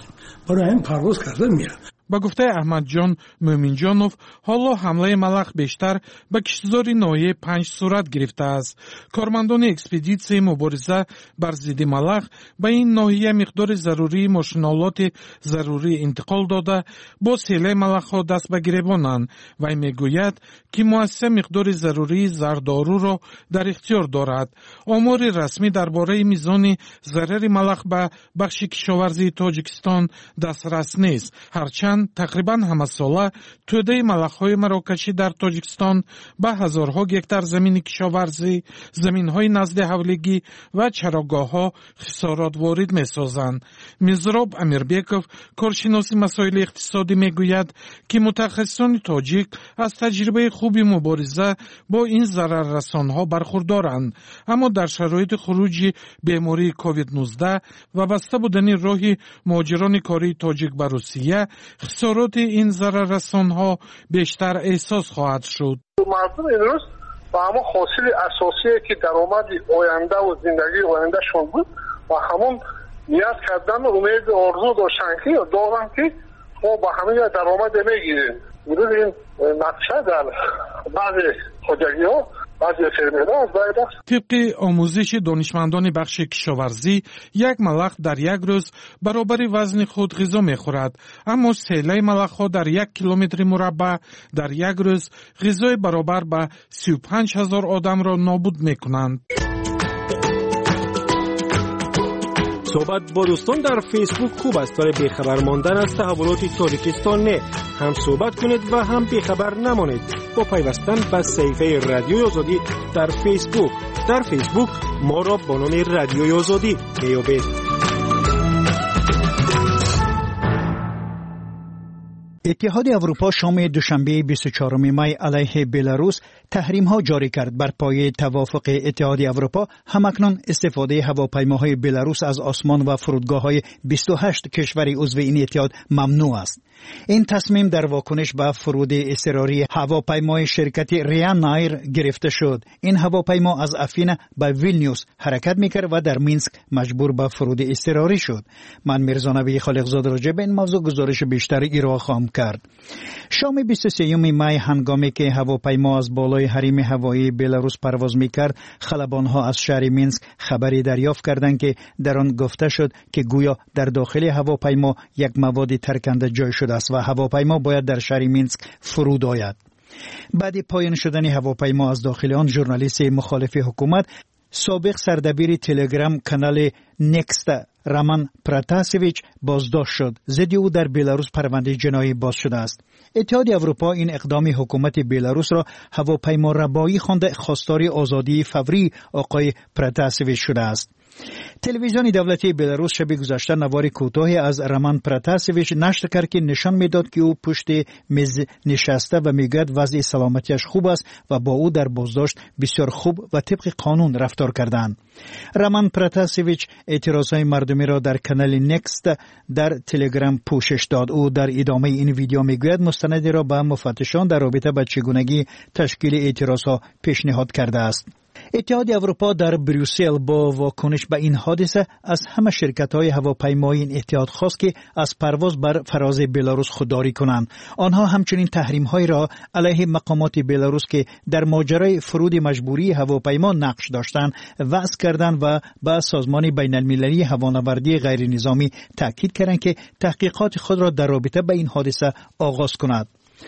برای این پرواز کرده میاد. با گفته احمد جان مومینجانوف، حالا حمله ملخ بیشتر به کشتزاری ناحیه پنج صورت گرفته است. کارمندان اکسپدیسیون مبارزه بر ضد ملخ به این ناحیه مقدار ضروری ماشینالات ضروری انتقال داده با سیل ملخ دست به گریبانند. و میگوید که مؤسسه مقدار ضروری زردارو را در اختیار دارد. آمار رسمی درباره میزان ضرر ملخ به بخش کشاورزی تاجیکستان دسترس نیست. هرچند تقریبا همه ساله توده ملخ‌های مراکشی در تاجیکستان به هزارها گکتار زمین کشاورزی، زمین‌های نزد حولگی و چراگاه‌ها خسارات وارد می‌سازند. میزراب امیربیکوف، کارشناس مسائل اقتصادی، میگوید که متخصصان تاجیک از تجربه خوبی مبارزه با این ضرررسان‌ها برخوردارند، اما در شرایط خروج بیماری کووید نوزده و بسته بودن راه مهاجران کاری تاجیک به روسیه، خسارات این ضرررسان‌ها بیشتر احساس خواهد شد. مردم امروز با همون حاصل اساسی که درآمد آینده و زندگی آینده شون بود و همون نیاز کردن امید آرزو داشتن که دارن که ما با همین درآمد میگیریم. امروز این نقشه در بعضی خودجگی‌ها طبق آموزش دانشمندان بخش کشاورزی، یک ملخ در یک روز برابر وزن خود غذا میخورد، اما سیله ملخ ها در یک کیلومتر مربع در یک روز غذای برابر به سی و پنج هزار آدم را نابود میکنند. صحبت با دوستان در فیسبوک خوب است، ولی بیخبر ماندن از تحولات تاجیکستان نه. هم صحبت کنید و هم بیخبر نمانید با پیوستن به صفحه رادیوی آزادی در فیسبوک. در فیسبوک ما را با نام رادیوی آزادی میابید. اتحاد اروپا شام دوشنبه بیست و چهارم می علیه بلاروس تحریم ها جاری کرد. بر پایه توافق اتحاد اروپا همکنون استفاده هواپیماهای بلاروس از آسمان و فرودگاه های بیست و هشت کشور عضو این اتحاد ممنوع است. این تصمیم در واکنش به فرود اضطراری هواپیمای شرکت ریانایر گرفته شد. این هواپیما از افین به ویلنیوس حرکت میکرد و در مینسک مجبور به فرود اضطراری شد. من میرزا خالقزاد راجع به این موضوع گزارش بیشتری ارائه خواهم کرد. شام بیست و سوم می هنگامی که هواپیما از بالای حریم هوایی بلاروس پرواز میکرد، خلبانها از شهر مینسک خبری دریافت کردند که در آن گفته شد که گویا در داخل هواپیما یک مواد ترکنده جای شده است و هواپیما باید در شهر مینسک فرود آید. بعد پایان شدن هواپیما از داخل آن، ژورنالیست مخالف حکومت سابق سردبیر تلگرام کانال نکست رامان پراتاسویچ بازداشت شد. ضد او در بلاروس پرونده جنایی باز شده است. اتحاد اروپا این اقدام حکومت بلاروس را هواپیما ربایی خوانده خواستار آزادی فوری آقای پراتاسویچ شده است. تلویزیون دولتی بلاروس شب گذشته نوار کوتاهی از رامان پراتاسویچ نشر کرد که نشان میداد که او پشت میز نشسته و میگوید وضع سلامتیش خوب است و با او در بازداشت بسیار خوب و طبق قانون رفتار کردند. رامان پراتاسویچ اعتراضهای مردمی را در کانال نکست در تلگرام پوشش داد. او در ادامه این ویدیو میگوید مستندی را به مفتشان در رابطه با چگونگی تشکیل اعتراضها پیشنهاد کرده است. اتحاد اروپا در بروسل با واکنش به این حادثه از همه شرکت‌های هواپیمایی این اتحاد خواست که از پرواز بر فراز بلاروس خودداری کنند. آنها همچنین تحریم‌های را علیه مقامات بلاروس که در ماجرای فرود مجبوری هواپیما نقش داشتند وضع کردند و به سازمان بین‌المللی هوانوردی غیر نظامی تاکید کردند که تحقیقات خود را در رابطه با این حادثه آغاز کند.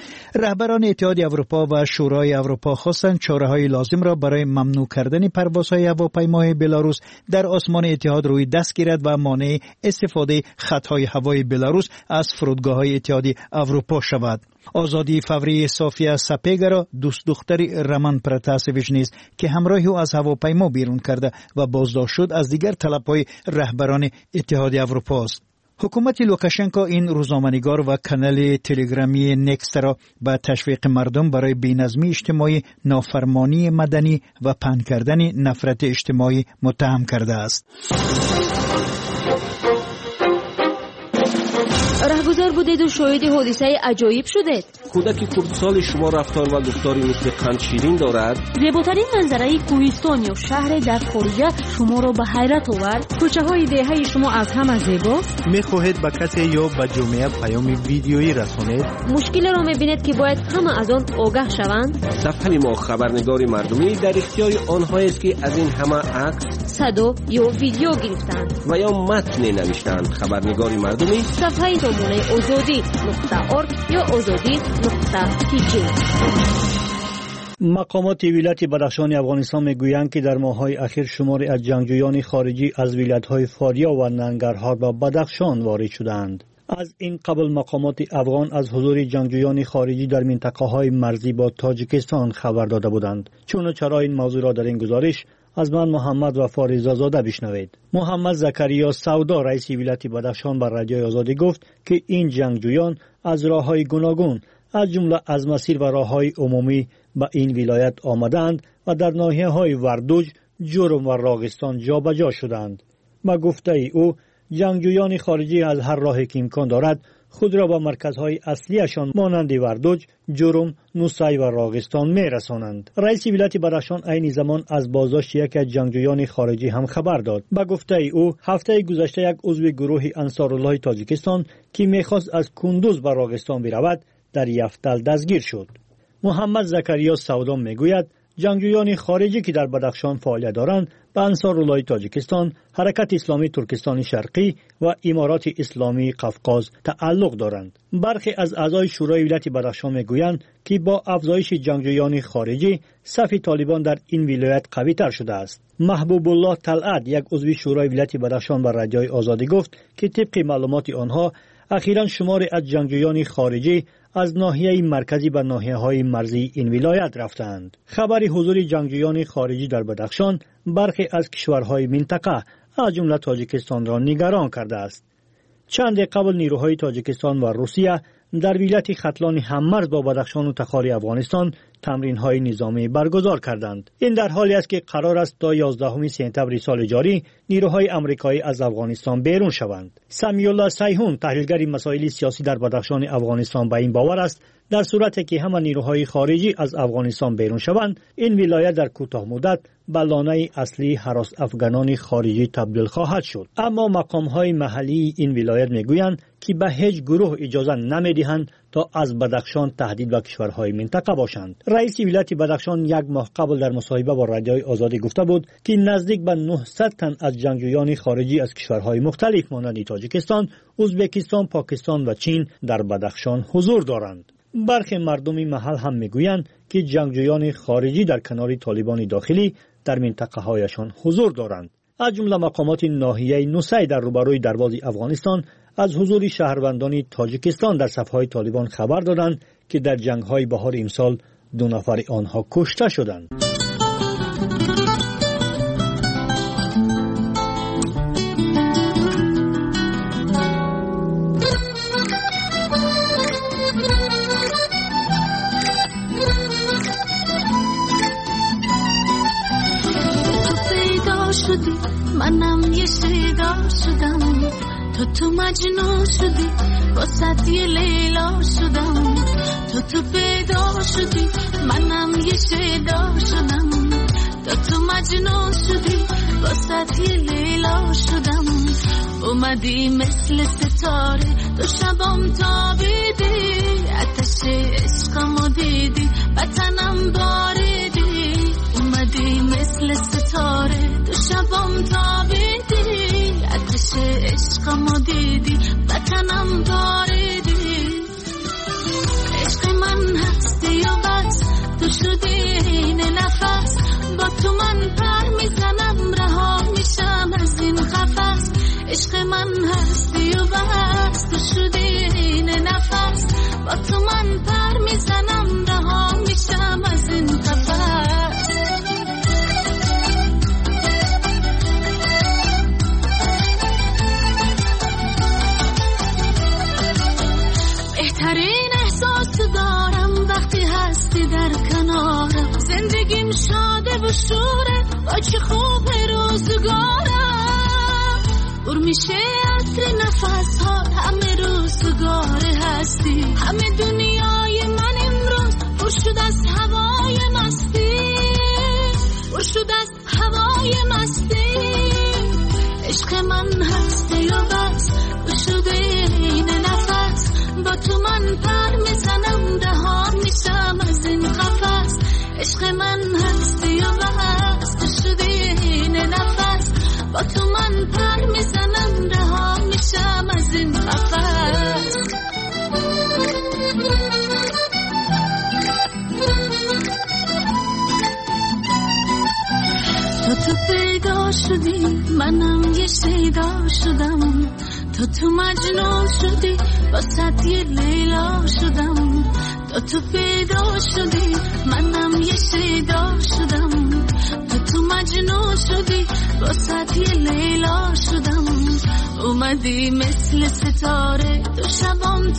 رهبران اتحاد اروپا و شورای اروپا خواستند چاره‌های لازم را برای ممنوع کردن پروازهای هواپیمای بلاروس در آسمان اتحاد روی دست گیرد و مانع استفاده خطهای هوایی بلاروس از فرودگاه‌های اتحاد اروپا شود. آزادی فوری صافیا سپیگا دوست دختری رامان پراتاسویچ نیز که همراه او از هواپیما بیرون کرده و بازداشت شد از دیگر طلب‌های رهبران اتحاد اروپا است. حکومت لوکاشنکو این روزنامه‌نگار و کانال تلگرامی نکست را به تشویق مردم برای بی‌نظمی اجتماعی، نافرمانی مدنی و پهن کردن نفرت اجتماعی متهم کرده است. رهگذر بودید و شاهد حادثه عجایب شدید. کودک کردسال شما رفتار و گفتاری مثل قند شیرین دارد. زیباترین منظره کوهستان یا شهر در خارج شما را به حیرت آورد؟ کوچه های دهه شما از همه زیبا؟ میخواهید به کسی یا به جامعه پیام ویدیویی رسانید؟ مشکل را میبینید که باید همه از آن آگاه شوند؟ صفحه ما خبرنگار مردمی در اختیار آنهایی است که از این همه عکس، صدا یا ویدیو گرفتند و یا متن نوشتند. خبرنگار مردمی صفحه سامانه آزادی نقطه ارگ یا آزادی نقطه تی جی. مقامات ولایت بدخشان افغانستان میگویند که در ماه‌های اخیر شماری از جنگجویان خارجی از ولایت‌های فاریاب و ننگرهار به بدخشان وارد شدند. از این قبل مقامات افغان از حضور جنگجویان خارجی در منطقه‌های مرزی با تاجیکستان خبر داده بودند. چون چرا این موضوع را در این گزارش از من محمد و فاریزه زاده بشنوید. محمد زکریا سودا رئیس ولایت بدخشان بر رادیوی آزادی گفت که این جنگجویان از راه‌های گوناگون از جمله از مسیر و راه‌های عمومی به این ولایت آمدند و در ناحیه‌های وردوج، جرم و راغستان جابجا شدند. با گفته او جنگجویان خارجی از هر راهی که امکان دارد خود را به مرکزهای اصلیشان مانند وردوج، جرم، نوسای و راغستان می‌رسانند. رئیس ولایت بدخشان عین زمان از بازداشت یک از جنگجویان خارجی هم خبر داد. با گفته او هفته گذشته یک عضو گروه انصارالله تاجیکستان که می‌خواست از کندوز به راغستان برود در یفتل دستگیر شد. محمد زکریا سودا میگوید جنگجویان خارجی که در بدخشان فعالیت دارند به انصارالله تاجیکستان، حرکت اسلامی ترکستان شرقی و امارات اسلامی قفقاز تعلق دارند. برخی از اعضای شورای ولایت بدخشان میگویند که با افزایش جنگجویان خارجی صف طالبان در این ولایت قوی تر شده است. محبوب الله طلعت یک عضو شورای ولایت بدخشان بر رادیوی آزادی گفت که طبق معلومات آنها اخیراً شماری از جنگجویان خارجی از ناحیه مرکزی به ناحیه‌های مرزی این ولایت رفتند. خبر حضور جنگجویان خارجی در بدخشان برخی از کشورهای منطقه از جمله تاجیکستان را نگران کرده است. چند قبل نیروهای تاجیکستان و روسیه در ولایت ختلان هممرز با بدخشان و تخار افغانستان تمرین‌های نظامی برگزار کردند. این در حالی است که قرار است تا یازدهم سپتامبر سال جاری نیروهای آمریکایی از افغانستان بیرون شوند. سمیع الله سیحون تحلیلگر مسائل سیاسی در بدخشان افغانستان به این باور است در صورتی که همه نیروهای خارجی از افغانستان بیرون شوند این ولایت در کوتاه مدت به لانه اصلی هراس افغانان خارجی تبدیل خواهد شد. اما مقام‌های محلی این ولایت میگویند که به هیچ گروه اجازه نمیدهند تا از بدخشان تهدید به کشورهای منطقه باشند. رئیس ولایت بدخشان یک ماه قبل در مصاحبه با رادیوی آزادی گفته بود که نزدیک به نهصد تن از جنگجویان خارجی از کشورهای مختلف مانند تاجیکستان، ازبکستان، پاکستان و چین در بدخشان حضور دارند. برخی مردم محل هم میگویند که جنگجویان خارجی در کنار طالبان داخلی در منطقه هایشان حضور دارند. از جمله مقامات ناحیه نوسای در روبروی دروازه افغانستان از حضور شهروندان تاجیکستان در صفهای طالبان خبر دادند که در جنگ‌های بهار امسال دو نفر آنها کشته شدند. منم یه شیدا شدم تو تو مجنون شدی واسه یه لیلا شدم تو تو پیدا شدی منم یه شیدا شدم تو تو مجنون شدی واسه یه لیلا شدم اومدی مثل ستاره تو شبام تابیدی آتش عشقمو دیدی وطنم باریدی اومدی مثل ستاره تو شبام تابیدی آتش عشقمو دیدی وطنم باریدی عشق من هستی و بس تو شدی این نفس با تو من پر میزنم رها میشم از این قفس عشق من هستی و بس تو شدی این نفس با تو من پر میزنم رها میشم از این قفس بهترین احساس دارم وقتی هستی در کنارم زندگیم شاده و شوره با چه خوب روزگارم بر میشه عطر نفس ها همه روزگار هستی همه دنیای من امروز پر شد از هوای مستی پر شد از هوای مستی عشق من هستی و بس شده این نفس با تو من پر میزنم رها میشم از این قفس عشق من هستی و بس شده این نفس با تو من پر میزنم رها میشم از این قفس تو تو پیدا شدی منم یه شیدا شدم تو تو مجنون شدی واسه یه لیلا شدم تو تو پیدا شدی منم یه شیدا شدم تو تو مجنون شدی واسه یه لیلا شدم اومدی مثل ستاره تو شبام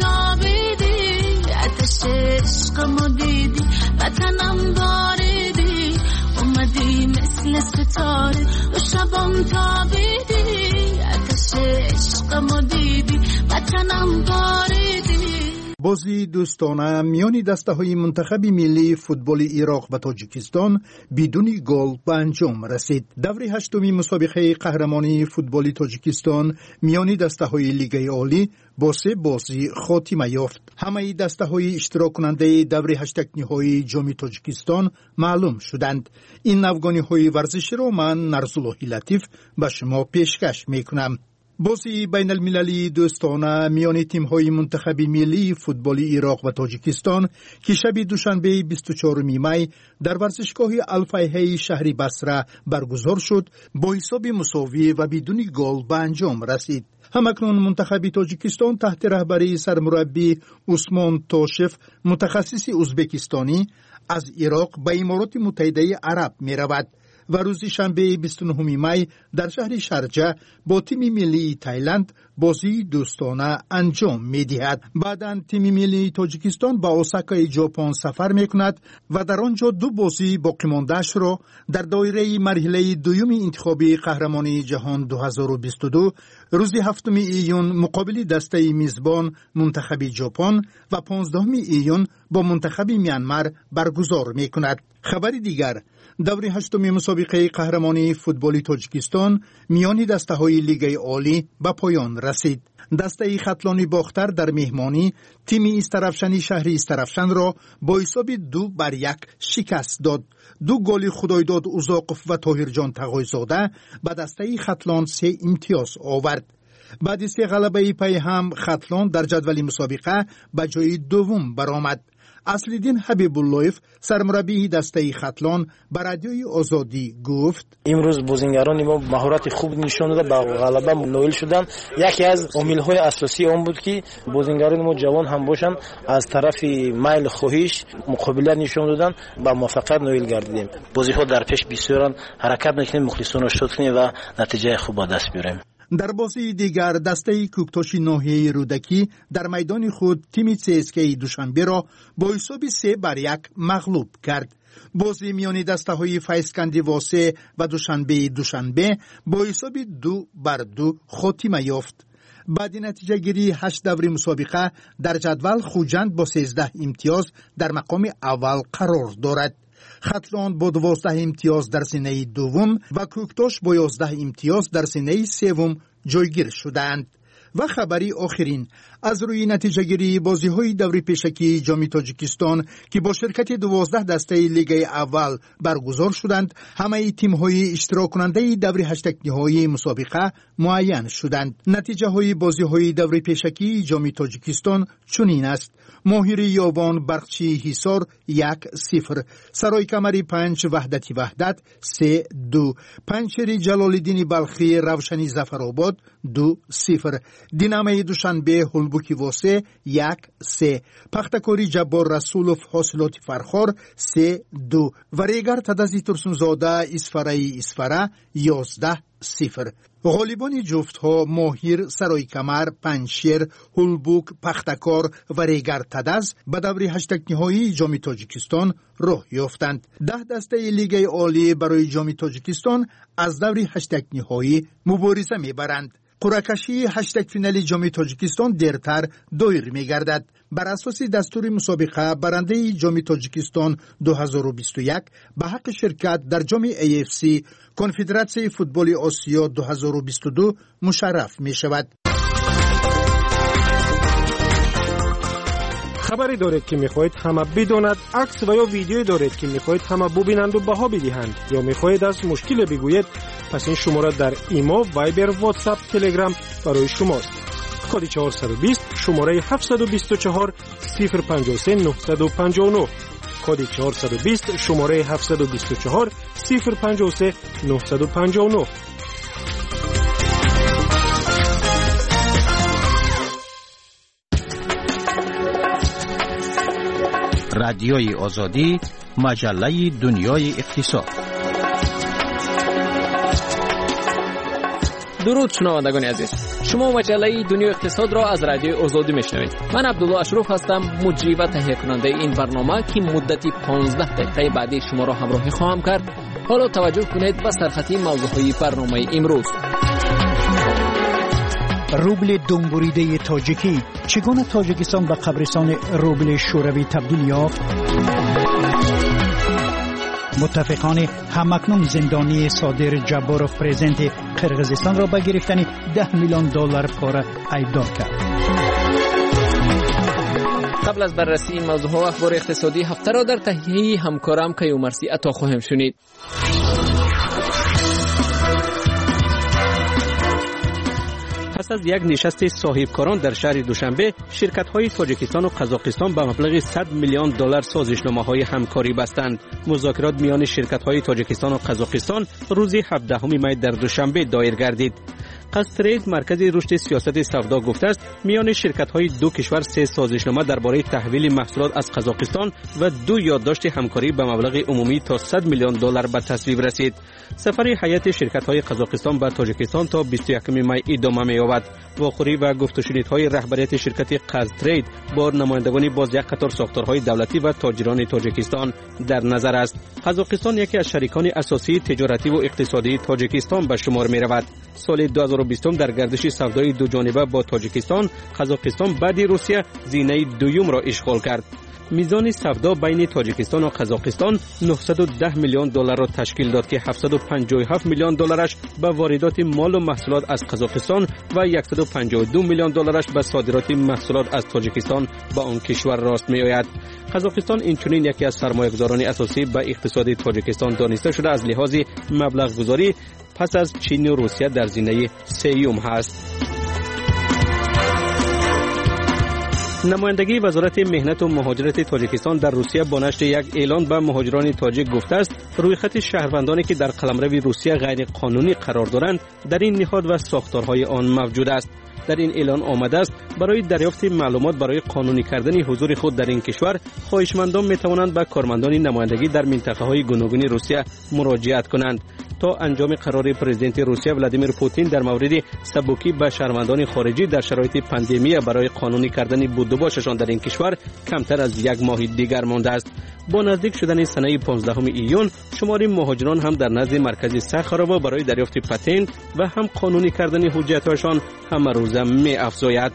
تابیدی آتش عشقمو دیدی وطنم باریدی اومدی مثل ستاره تو شبام تابیدی آتش عشقمو دیدی وطنم باریدی. بازی دوستانه میان دسته‌های منتخب ملی فوتبال عراق و تاجیکستان بدون گل به انجام رسید. دور هشتمی مسابقه قهرمانی فوتبال تاجیکستان میان دسته‌های لیگ عالی با سه بازی خاتمه یافت. همه دسته‌های اشتراک کننده دور هشتگ نهایی جام تاجیکستان معلوم شدند. این افغانی‌های ورزشی را من نرزالله لطیف به شما پیشکش میکنم. بازی بین المللی دوستانه میان تیم‌های منتخب ملی فوتبال عراق و تاجیکستان که شب دوشنبه بیست و چهارم می در ورزشگاه الفیحه شهر بصره برگزار شد با حساب مساوی و بدون گل به انجام رسید. همکنون منتخب تاجیکستان تحت رهبری سرمربی عثمان توشف متخصص ازبکستانی از عراق به امارات متحده عرب می رود و روز شنبه بیست و نه می در شهر شارجه با تیم ملی تایلند بازی دوستانه انجام می دهد. بعداً تیم ملی تاجیکستان با اوساکای ژاپن سفر می کند و در آنجا دو بازی باقی مانده‌اش را در دایره مرحله دوم انتخابی قهرمانی جهان دو هزار و بیست و دو روز هفتم ایون مقابل دسته میزبان منتخب ژاپن و پانزدهم ایون با منتخب میانمار برگزار می کند. خبر دیگر، دور هشتم مسابقه قهرمانی فوتبال تاجیکستان میان دسته‌های لیگ عالی به پایان رسید. دسته خطلانی باختر در مهمانی تیم استرافشانی شهر استرافشان را با حساب دو بر یک شکست داد. دو گل خدایداد اوزاقف و طاهرجان تقایزاده به دسته خطلان سه امتیاز آورد. بعد از سه غلبه پی هم خطلان در جدول مسابقه به جای دوم برآمد. اصلیدین حبیب اللهیف سرمربی دسته خطلان به رادیوی آزادی گفت امروز بازیگران ما مهارت خوب نشان داده به غلبه نائل شدن. یکی از عامل‌های اساسی آن بود که بازیگران ما جوان هم باشند از طرف میل خواهش مقابله نشان دادن به موفقیت نائل گردیدیم. بازی‌ها در پیش بسیار حرکت می‌کنیم مخلصانه را شاد کنیم و نتیجه خوب به دست بیاریم. در بازی دیگر دسته کوکتاش ناحیه رودکی در میدان خود تیم سی اس کی دوشنبه را با حساب سه بر یک مغلوب کرد. بازی میان دسته های فیضکندی واسه و دوشنبه دوشنبه با حساب دو بر دو خاتمه یافت. بعد نتیجه گیری هشت دور مسابقه در جدول خوجند با سیزده امتیاز در مقام اول قرار دارد. خطلان با دوازده امتیاز در سینه دوم و کوکتاش با یازده امتیاز در سینه سوم جایگیر شدند. و خبری آخرین از روی نتیجه گیری بازی های دوری پیشکی جام تاجیکستان که با شرکت دوازده دسته لیگ اول برگزار شدند، همه تیم های اشتراک کننده دوری هشتگ نهایی مسابقه معین شدند. نتیجه های بازی های دوری پیشکی جام تاجیکستان چنین است: ماهری یاوان برقچی حصار یک صفر، سرای کمری پنج وحدتی وحدت سه دو، پنچری جلالالدین بلخی روشنی ظفرآباد دو صفر، دینامه دوشنبه هلبوکی واسه یک سه، پختکاری جبار رسولوف حاصلات فرخار سه دو و ریگر تدازی ترسونزاده اسفره اسفره یازده صفر. غالبان جفت ها ماهیر سرای کمر پنشیر هلبوک پختکار و ریگر تدز به دوری هشتگ نهایی جام تاجیکستان راه یافتند. ده دسته لیگ عالی برای جام تاجیکستان از دوری هشتگ نهایی مبارزه میبرند. قرعه‌کشی هشتگ فینال جام تاجیکستان دیرتر دایر می‌گردد. بر اساس دستور مسابقه برنده جام تاجیکستان دو هزار و بیست و یک به حق شرکت در جام ای اف سی کنفدراسیون فوتبال آسیا دو هزار و بیست و دو مشرف می‌شود. خبری دارید که میخواهید همه بداند، عکس و یا ویدیویی دارید که میخواهید همه ببینند و بها بدهند، یا میخواهید از مشکل بگویید، پس این شماره در ایمو، وایبر، واتساپ، تلگرام برای شماست. کد چهارصد و بیست شماره هفتصد و بیست و چهار صفر پنجاه و سه نهصد و پنجاه و نه. کد چهارصد و بیست شماره هفتصد و بیست و چهار صفر پنجاه و سه نهصد و پنجاه و نه. رادیوی آزادی، مجله دنیای اقتصاد. درود شنوندگان عزیز، شما مجله دنیای اقتصاد را از رادیوی آزادی میشنوید. من عبدالله اشرف هستم، مجری و تهیه کننده این برنامه که مدتی پانزده دقیقه بعدی شما را همراهی خواهم کرد. حالا توجه کنید به سرخطی موضوعهای برنامه امروز. روبل دنبوریده تاجیکی، چگونه تاجیکستان به قبرستان روبل شوروی تبدیل یافت؟ متفقان همکنون زندانی صادر جباروف پرزیدنت قرقیزستان را به گرفتن ده میلیون دلار پاره ایبدار کرد. قبل از بررسی این موضوع و اخبار اقتصادی هفته را در تهیه همکارم کیومرثی عطا خواهیم شنید. پس از یک نشست صاحبکاران در شهر دوشنبه، شرکت‌های تاجیکستان و قزاقستان به مبلغ صد میلیون دلار سازشنامه‌های همکاری بستند. مذاکرات میان شرکت‌های تاجیکستان و قزاقستان روز هفدهم می در دوشنبه دایر گردید. قصترید مرکز رشد سیاست سودا گفته است میان شرکت‌های دو کشور سه سازشنامه درباره تحویل محصولات از قزاقستان و دو یادداشت همکاری به مبلغ عمومی تا صد میلیون دلار به تصویب رسید. سفر هیئت شرکت‌های قزاقستان به تاجیکستان تا بیست و یکم می ادامه می‌یابد. واخوری و گفت و شنیدهای رهبریت شرکت قزترید با نمایندگان باز یک قطار ساختارهای دولتی و تاجران تاجیکستان در نظر است. قزاقستان یکی از شریکان اساسی تجارتی و اقتصادی تاجیکستان به شمار می‌رود. سال دو هزار و بیست در گردش سودای دو جانبه با تاجیکستان، قزاقستان بعد روسیه زینه دوم را اشغال کرد. میزان سودا بین تاجیکستان و قزاقستان نهصد و ده میلیون دلار را تشکیل داد که هفتصد و پنجاه و هفت میلیون دلارش به واردات مال و محصولات از قزاقستان و صد و پنجاه و دو میلیون دلارش به صادرات محصولات از تاجیکستان به آن کشور راست می‌آید. قزاقستان اینچنین یکی از سرمایه‌گذاران اساسی به اقتصاد تاجیکستان دانسته شده از لحاظ مبلغ گذاری پس از چین و روسیه در زینه سوم هست. نمایندگی وزارت مهنت و مهاجرت تاجیکستان در روسیه با نشر یک اعلان به مهاجران تاجیک گفته است روی خط شهروندانی که در قلمرو روسیه غیر قانونی قرار دارند در این نهاد و ساختارهای آن موجود است. در این اعلان آمده است برای دریافت معلومات برای قانونی کردن حضور خود در این کشور خواهشمندان می توانند به کارمندان نمایندگی در منطقه های گوناگون روسیه مراجعت کنند تا انجام قرار پرزیدنت روسیه ولادیمیر پوتین در مورد سبکی به شهروندان خارجی در شرایط پاندمی برای قانونی کردن بود و باششان در این کشور کمتر از یک ماه دیگر مانده است. با نزدیک شدن سنه پانزدهم ایون شمار مهاجران هم در نزد مرکز سخاراوا برای دریافت پتنت و هم قانونی کردن حجت‌هایشان همه روزه می افزاید.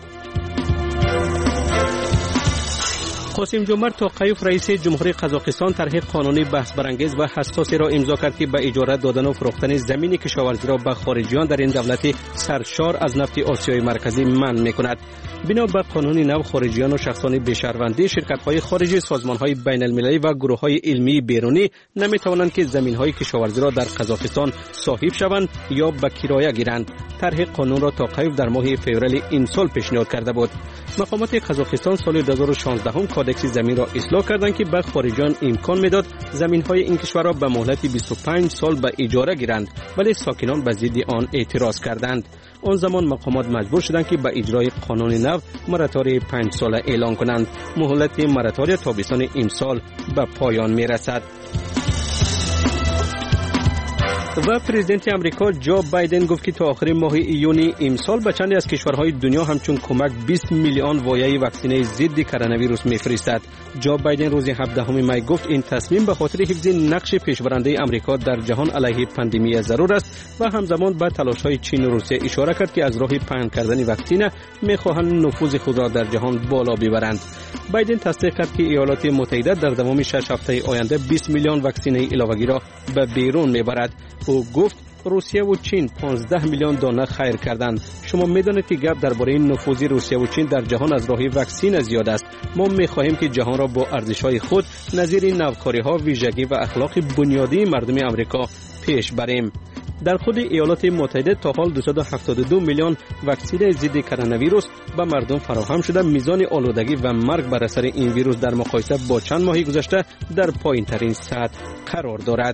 قاسم جمعه توقیف رئیس جمهوری قزاقستان طرح قانونی بحث برانگیز و حساسی را امضا کرد که به اجاره دادن و فروختن زمین کشاورزی را به خارجیان در این دولت سرشار از نفت آسیای مرکزی منع می‌کند. بنا به قانون نو خارجیان و شخصان بی‌شهروندی، شرکت‌های خارجی، سازمان‌های بین‌المللی و گروه‌های علمی بیرونی نمی‌توانند که زمین‌های کشاورزی را در قزاقستان صاحب شوند یا به کرایه گیرند. طرح قانون را توقیف در ماه فوریه این سال پیشنهاد کرده بود. مقامات قزاقستان سال دو هزار و شانزده هم کادکس زمین را اصلاح کردند که به خارجیان امکان میداد زمین‌های این کشور را به مهلت بیست و پنج سال به اجاره گیرند، ولی ساکنان به ضد آن اعتراض کردند. آن زمان مقامات مجبور شدند که به اجرای قانون نو مراتوری پنج ساله اعلان کنند. مهلت مراتوری تابستان امسال به پایان میرسد. و پرزیدنت امریکا جو بایدن گفت که تا آخر ماه ایون امسال به چند از کشورهای دنیا همچون کمک بیست میلیون وایه واکسینه ضد کرونا ویروس میفرستد. جو بایدن روز هفدهم می گفت این تصمیم به خاطر حفظ نقش پیشبرنده امریکا در جهان علیه پاندمی ضرور است و همزمان به تلاش‌های چین و روسیه اشاره کرد که از راه پهن کردن واکسن می‌خواهند نفوذ خود را در جهان بالا ببرند. بایدن تصدیق کرد که ایالات متحده در دوام شش هفته آینده بیست میلیون واکسینه علاوه‌ای را به بیرون میبرد. او گفت روسیه و چین پانزده میلیون دانه خیر کردند. شما میدانید که گپ درباره نفوذ روسیه و چین در جهان از راه واکسن زیاد است. ما میخواهیم که جهان را با ارزش‌های خود نظیر نوکاری‌ها، ویژگی و اخلاق بنیادی مردم امریکا پیش بریم. در خود ایالات متحده تا حال دویست و هفتاد و دو میلیون واکسن ضد کرونا ویروس به مردم فراهم شده. میزان آلودگی و مرگ بر اثر این ویروس در مقایسه با چند ماه گذشته در پایین‌ترین سطح قرار دارد.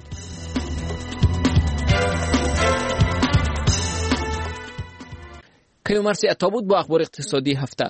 کیومرسی عطا بود با اخبار اقتصادی هفته.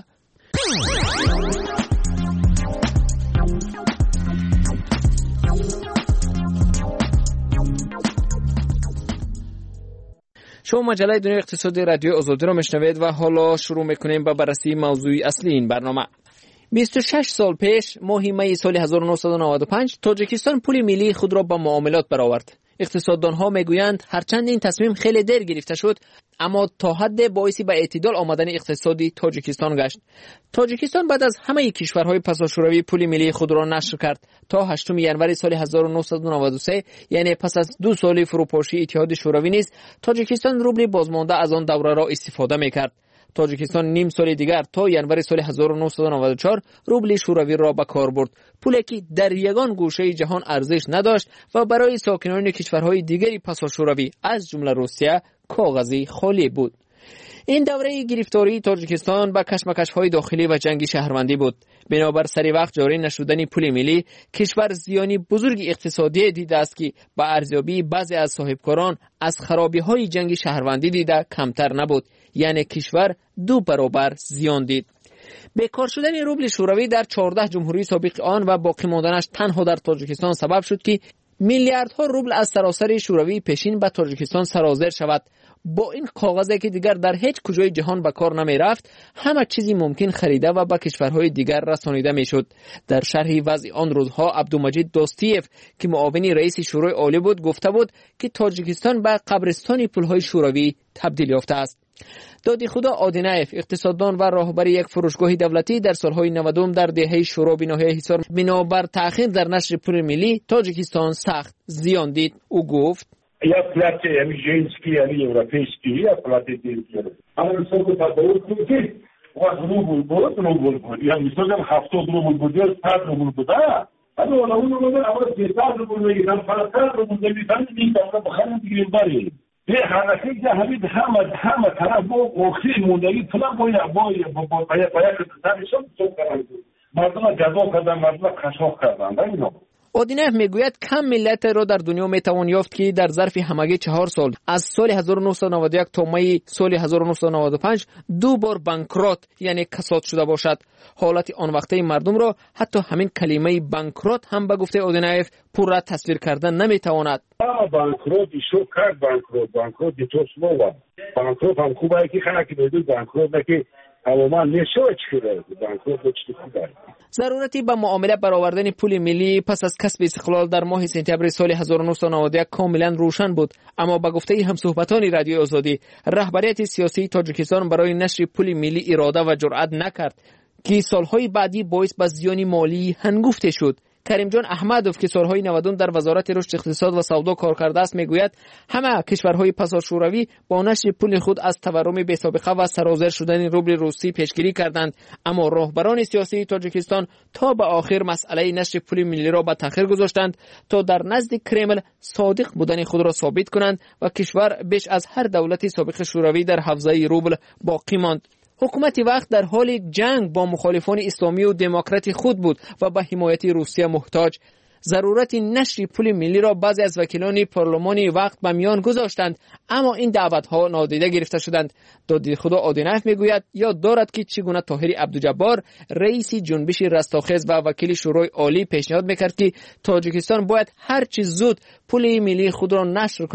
شما مجله دنیای اقتصادی رادیو آزادی را میشنوید و حالا شروع میکنیم با بررسی موضوع اصلی این برنامه. بیست و شش سال پیش ماه می سال هزار و نهصد و نود و پنج تاجیکستان پول ملی خود را با معاملات برآورد. اقتصاددانها میگویند هرچند این تصمیم خیلی دیر گرفته شد اما تا حد باعثی به اعتدال آمدن اقتصادی تاجیکستان گشت. تاجیکستان بعد از همه کشورهای پساشوروی پول ملی خود را نشر کرد. تا هشتم ژانویه سال هزار و نهصد و نود و سه یعنی پس از دو سال فروپاشی اتحاد شوروی نیز تاجیکستان روبل بازمانده از آن دوره را استفاده میکرد. تاجیکستان نیم سال دیگر تا ژانویه سال هزار و نهصد و نود و چهار روبل شوروی را به کار برد. پولی که در یگان گوشه جهان ارزش نداشت و برای ساکنان کشورهای دیگری پساشوروی از جمله روسیه کاغذی خالی بود. این دوره گرفتاری تاجیکستان با کشمکش‌های داخلی و جنگ شهروندی بود. بنابر سری وقت جاری نشدن پول ملی کشور زیانی بزرگ اقتصادی دیده است که با ارزیابی بعضی از صاحبکاران از خرابی‌های جنگ شهروندی دیده کمتر نبود، یعنی کشور دو برابر زیان دید. بیکار شدن روبل شوروی در چهارده جمهوری سابق آن و باقی ماندنش تنها در تاجیکستان سبب شد که میلیاردها روبل از سراسر شوروی پیشین به تاجیکستان سرازیر شود. با این کاغذی که دیگر در هیچ کجای جهان به کار نمی رفت، همه چیزی ممکن خریده و به کشورهای دیگر رسانیده می شد. در شرح وضع آن روزها عبدالمجید دوستیف که معاون رئیس شورای عالی بود گفته بود که تاجیکستان به قبرستان پولهای شوروی تبدیل یافته است. دادی خدا آدینایف اقتصاددان و راهبر یک فروشگاه دولتی در سالهای نود در دهه شورا به ناحیه حصار بنابر تأخیر در نشر پول ملی تاجیکستان سخت زیان دید. او گفت یا پلاتی یعنی جنسی یعنی اروپیسکی یا پلاتی دیگه اما مثلا تفاوت کنید واز روبل بود روبل بود یعنی مثلا هفتاد روبل بود یا صد روبل بود اما ولی اون روبل اول صد روبل میگیرن فقط روبل میگیرن میگن بخرن دیگه باری به حرکتی که همین همه همه طرف با اوخی موندگی پلا باید باید باید باید باید تنشون تو کردن مردم جذاب کردن مردم خشاف کردن اینا. اودینف میگوید کم ملت را در دنیا میتوان یافت که در ظرف همگی چهار سال از سال هزار و نهصد و نود و یک تا می سال هزار و نهصد و نود و پنج دو بار بانکرات یعنی کساد شده باشد. حالت آن وقته مردم را حتی همین کلمه بانکرات هم به گفته اودینف پورا تصویر کردن نمیتواند. بانکرات شو کرد بانکرات بانکرات دیتوس نو بانکرات هم خوبه که خلک بدون بانکرات نکه تماما نشوچ کرده بانکرات چی خوبه. ضرورتی به معامله برآوردن پول ملی پس از کسب استقلال در ماه سپتامبر سال هزار و نهصد و نود و یک کاملا روشن بود، اما به گفته همصحبتان رادیو آزادی رهبریت سیاسی تاجیکستان برای نشر پول ملی اراده و جرأت نکرد که سالهای بعدی باعث به زیان مالی هنگفته شد. کریم جان احمدوف که سالهای نود در وزارت رشد اقتصاد و سودا کار کرده است میگوید همه کشورهای پساشوروی با نشر پول خود از تورم بی‌سابقه و سرازیر شدن روبل روسی پیشگیری کردند، اما راهبران سیاسی تاجیکستان تا به آخر مسئله نشر پول ملی را به تأخیر گذاشتند تا در نزد کرمل صادق بودن خود را ثابت کنند و کشور بیش از هر دولت سابق شوروی در حوزه روبل باقی ماند. حکومت وقت در حال جنگ با مخالفان اسلامی و دموکرات خود بود و به حمایت روسیه محتاج. ضرورت نشر پول ملی را بعضی از وکیلان پارلمانی وقت به میان گذاشتند، اما این دعوت‌ها نادیده گرفته شدند. دادی خدا آدینف میگوید یاد دارد که چگونه طاهر عبدالجبار رئیس جنبش رستاخیز و وکیل شورای عالی پیشنهاد میکرد که تاجیکستان باید هر چه زود پول ملی خود را نشر کند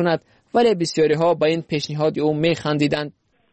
ولی بسیاری ها به این پیشنهاد او میخندیدند.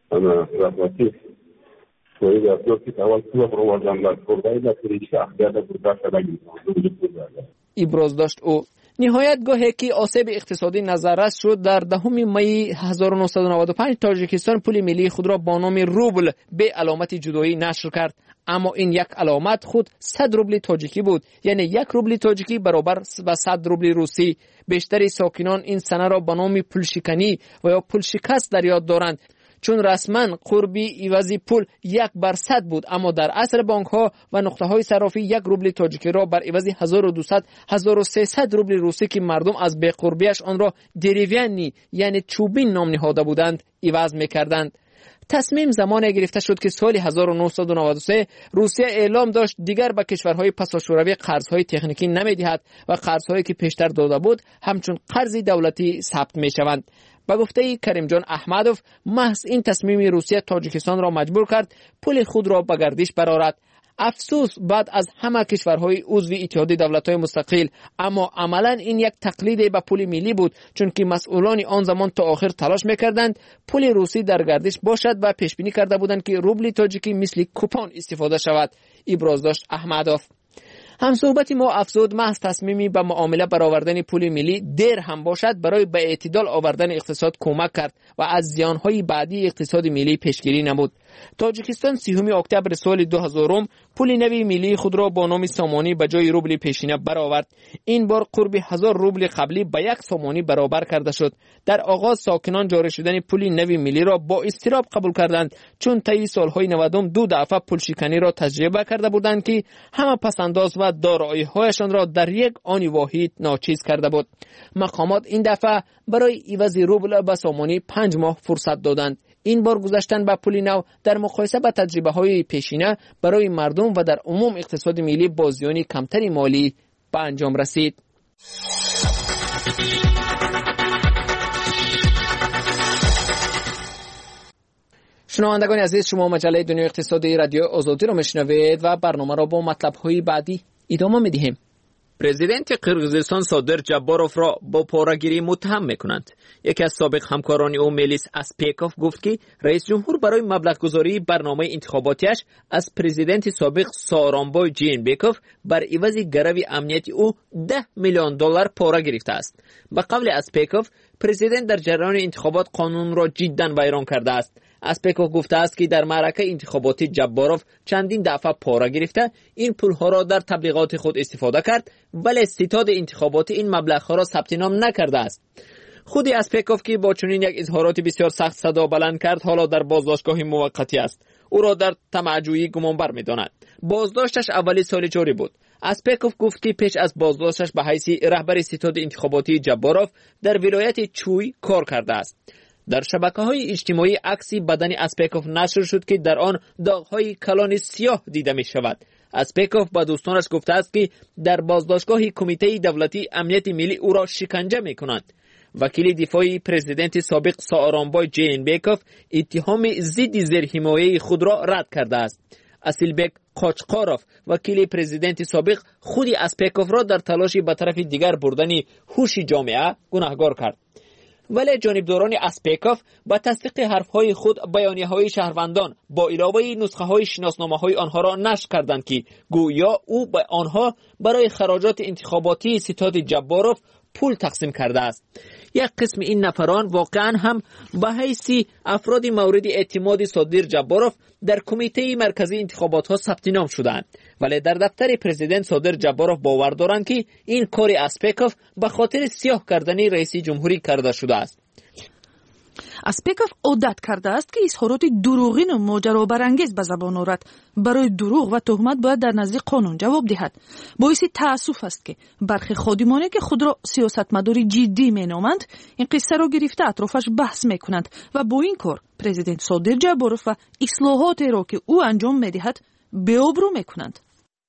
ابراز داشت او. نهایت گاهی که آسیب اقتصادی نظررس شد، در دهم می هزار و نهصد و نود و پنج تاجیکستان پول ملی خود را با نام روبل به علامت جدایی نشر کرد. اما این یک علامت خود صد روبل تاجیکی بود، یعنی یک روبل تاجیکی برابر با صد روبل روسی. بیشتری ساکنان این سنه را به نام پول شکنی و یا پول شکست در یاد دارند، چون رسما قربی عوضی پول یک بر صد بود، اما در عصر بانک ها و نقطه های صرافی یک روبل تاجیکی را بر عوض هزار و دویست هزار و سیصد روبل روسی که مردم از بی قربیش آن را دریوینی یعنی چوبین نام نهاده بودند عوض می‌کردند. تصمیم زمانی گرفته شد که سال هزار و نهصد و نود و سه روسیه اعلام داشت دیگر به کشورهای پساشوروی قرضهای تکنیکی نمی‌دهد و قرضهایی که پیشتر داده بود همچون قرض دولتی ثبت می‌شوند. با گفته کریم جان احمدوف، محض این تصمیم روسیه تاجیکستان را مجبور کرد پول خود را به گردش برآورد. افسوس بعد از همه کشورهای عضو اتحاد دولت‌های مستقل، اما عملاً این یک تقلید به پول ملی بود، چون که مسئولان آن زمان تا آخر تلاش می‌کردند پول روسی در گردش باشد و پیش بینی کرده بودند که روبل تاجیکی مثل کوپون استفاده شود. ابراز داشت احمدوف. هم صحبت ما افزود محض تصمیمی به معامله برآوردن پول ملی دیر هم باشد برای به اعتدال آوردن اقتصاد کمک کرد و از زیانهای بعدی اقتصاد ملی پیشگیری نمود. تاجیکستان سیوم اکتبر سال دو هزار پول نوی ملی خود را با نام سامانی به جای روبل پیشینه برآورد. این بار قرب هزار روبل قبلی به یک سامانی برابر کرده شد. در آغاز ساکنان جاری شدن پول نوی ملی را با اضطراب قبول کردند، چون طی سالهای نود دو دفعه پول شکنی را تجربه کرده بودند که همه پسنداز و دارایی‌هایشان را در یک آن واحد ناچیز کرده بود. مقامات این دفعه برای عوض روبل به سامانی پنج ماه فرصت دادند. این بار گذاشتن به پول نو در مقایسه با تجربه‌های پیشینه برای مردم و در عموم اقتصاد ملی با زیان کمتری مالی به انجام رسید. شنوندگان عزیز، شما مجله دنیای اقتصادی رادیو آزادی را میشنوید و برنامه را با مطلب‌های بعدی ادامه می‌دهیم. پرزیدنت قرقیزستان صادر جباروف را با پاره‌گیری متهم می‌کنند. یکی از سابق همکاران او میلیس اسپیکوف گفت که رئیس جمهور برای مبلغ‌گذاری برنامه انتخاباتیش از پرزیدنت سابق سارانبای جینبکوف بر عوض گرو امنیتی او ده میلیون دلار پاره گرفته است. به قول اسپیکوف، پرزیدنت در جریان انتخابات قانون را جداً ویران کرده است. اسپیکوف گفته است که در معرکه انتخاباتی جباروف چندین دفعه پاره گرفته این پولها را در تبلیغات خود استفاده کرد، ولی ستاد انتخاباتی این مبلغ‌ها را ثبت نام نکرده است. خود اسپیکوف که با چنین یک اظهارات بسیار سخت صدا بلند کرد، حالا در بازداشتگاه موقتی است. او را در طمع‌جویی گمانبر می‌دانند. بازداشتش اولی سال جاری بود. اسپیکوف گفت که پیش از بازداشتش به حیث رهبر ستاد انتخاباتی جباروف در ولایت چوی کار کرده است. در شبکه‌های اجتماعی عکسی بدن اسپیکوف نشر شد که در آن داغ‌های کلان سیاه دیده می‌شود. اسپیکوف با دوستانش گفته است که در بازداشتگاه کمیته دولتی امنیت ملی او را شکنجه می‌کنند. وکیل دفاعی پرزیدنت سابق سارانبای جینبکوف اتهام ضد زیرحمایه خود را رد کرده است. اسیلبک قاچقاروف وکیل پرزیدنت سابق خود اسپیکوف را در تلاش به طرف دیگر بردن هوش جامعه گناهکار کرد. ولی جانبداران اسپیکوف با تصدیق حرفهای خود بیانیه‌های شهروندان با علاوه نسخه‌های شناسنامه‌های آنها را نشر کردند که گویا او به آنها برای خراجات انتخاباتی ستاد جباروف پول تقسیم کرده است. یک قسم این نفران واقعا هم به حیث افراد مورد اعتماد صادر جباروف در کمیته مرکزی انتخابات ها ثبت نام شدند، ولی در دفتر پرزیدنت صادر جباروف باور دارند که این کار اسپیکوف به خاطر سیاه کردن رئیس جمهوری کرده شده است. اسپیکوف عادت کرده است که اظهارات دروغین و ماجرابرانگیز به زبان آورد. برای دروغ و تهمت باید در نزد قانون جواب دهد. باعث تأسف است که برخی خادمانی که خود را سیاستمداری جدی مینامند این قصه را گرفته اطرافش بحث میکنند و با این کار پرزیدنت صادر جباروف و اصلاحات را که او انجام میدهد بی‌آبرو میکنند.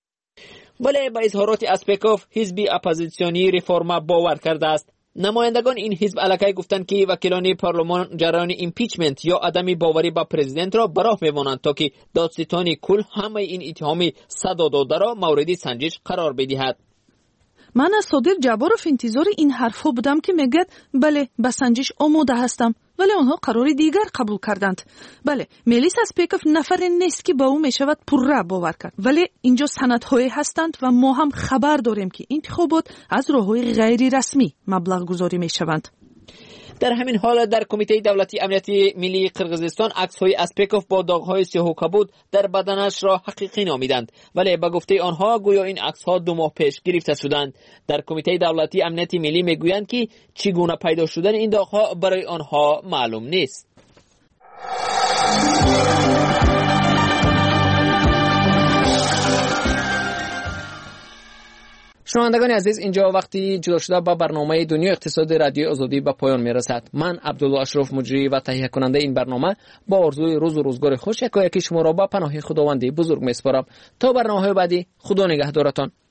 ولی با اظهارات اسپیکوف حزب اپوزیسیونی ریفورما باور کرده است. نمایندگان این حزب علاقه گفتند که وکیلان پارلمان جریان ایمپیچمنت یا عدم باوری با پرزیدنت را براه می‌مانند تا که دادستان کل همه این اتهام صدا داده را مورد سنجش قرار بدهد. من از صادق جباروف انتظار این حرفا بودم که میگد بله به سنجش آماده هستم، ولی آنها قرار دیگر قبول کردند. بله، ملیس اسپیکوف نفر نیست که با او میشود پرره باور کرد، ولی اینجا سندهایی هستند و ما هم خبر داریم که انتخابات از راههای غیر رسمی مبلغ گذاری میشوند. در همین حال در کمیته دولتی امنیتی ملی قرقیزستان عکس‌های اسپیکوف با داغ‌های سیاه و کبود در بدنش را حقیقی نامیدند، ولی به گفته آنها گویا این عکس‌ها دو ماه پیش گرفته شدند. در کمیته دولتی امنیتی ملی میگویند که چگونه پیدا شدن این داغ‌ها برای آنها معلوم نیست. شنوندگان عزیز، اینجا وقتی جدا شده با برنامه دنیای اقتصاد رادیو آزادی به پایان میرسد. من عبدالله اشرف مجری و تهیه کننده این برنامه با آرزوی روز و روزگار خوش یکایک شما را با پناه خداوند بزرگ میسپارم. تا برنامه‌های بعدی، خدا نگهدارتان.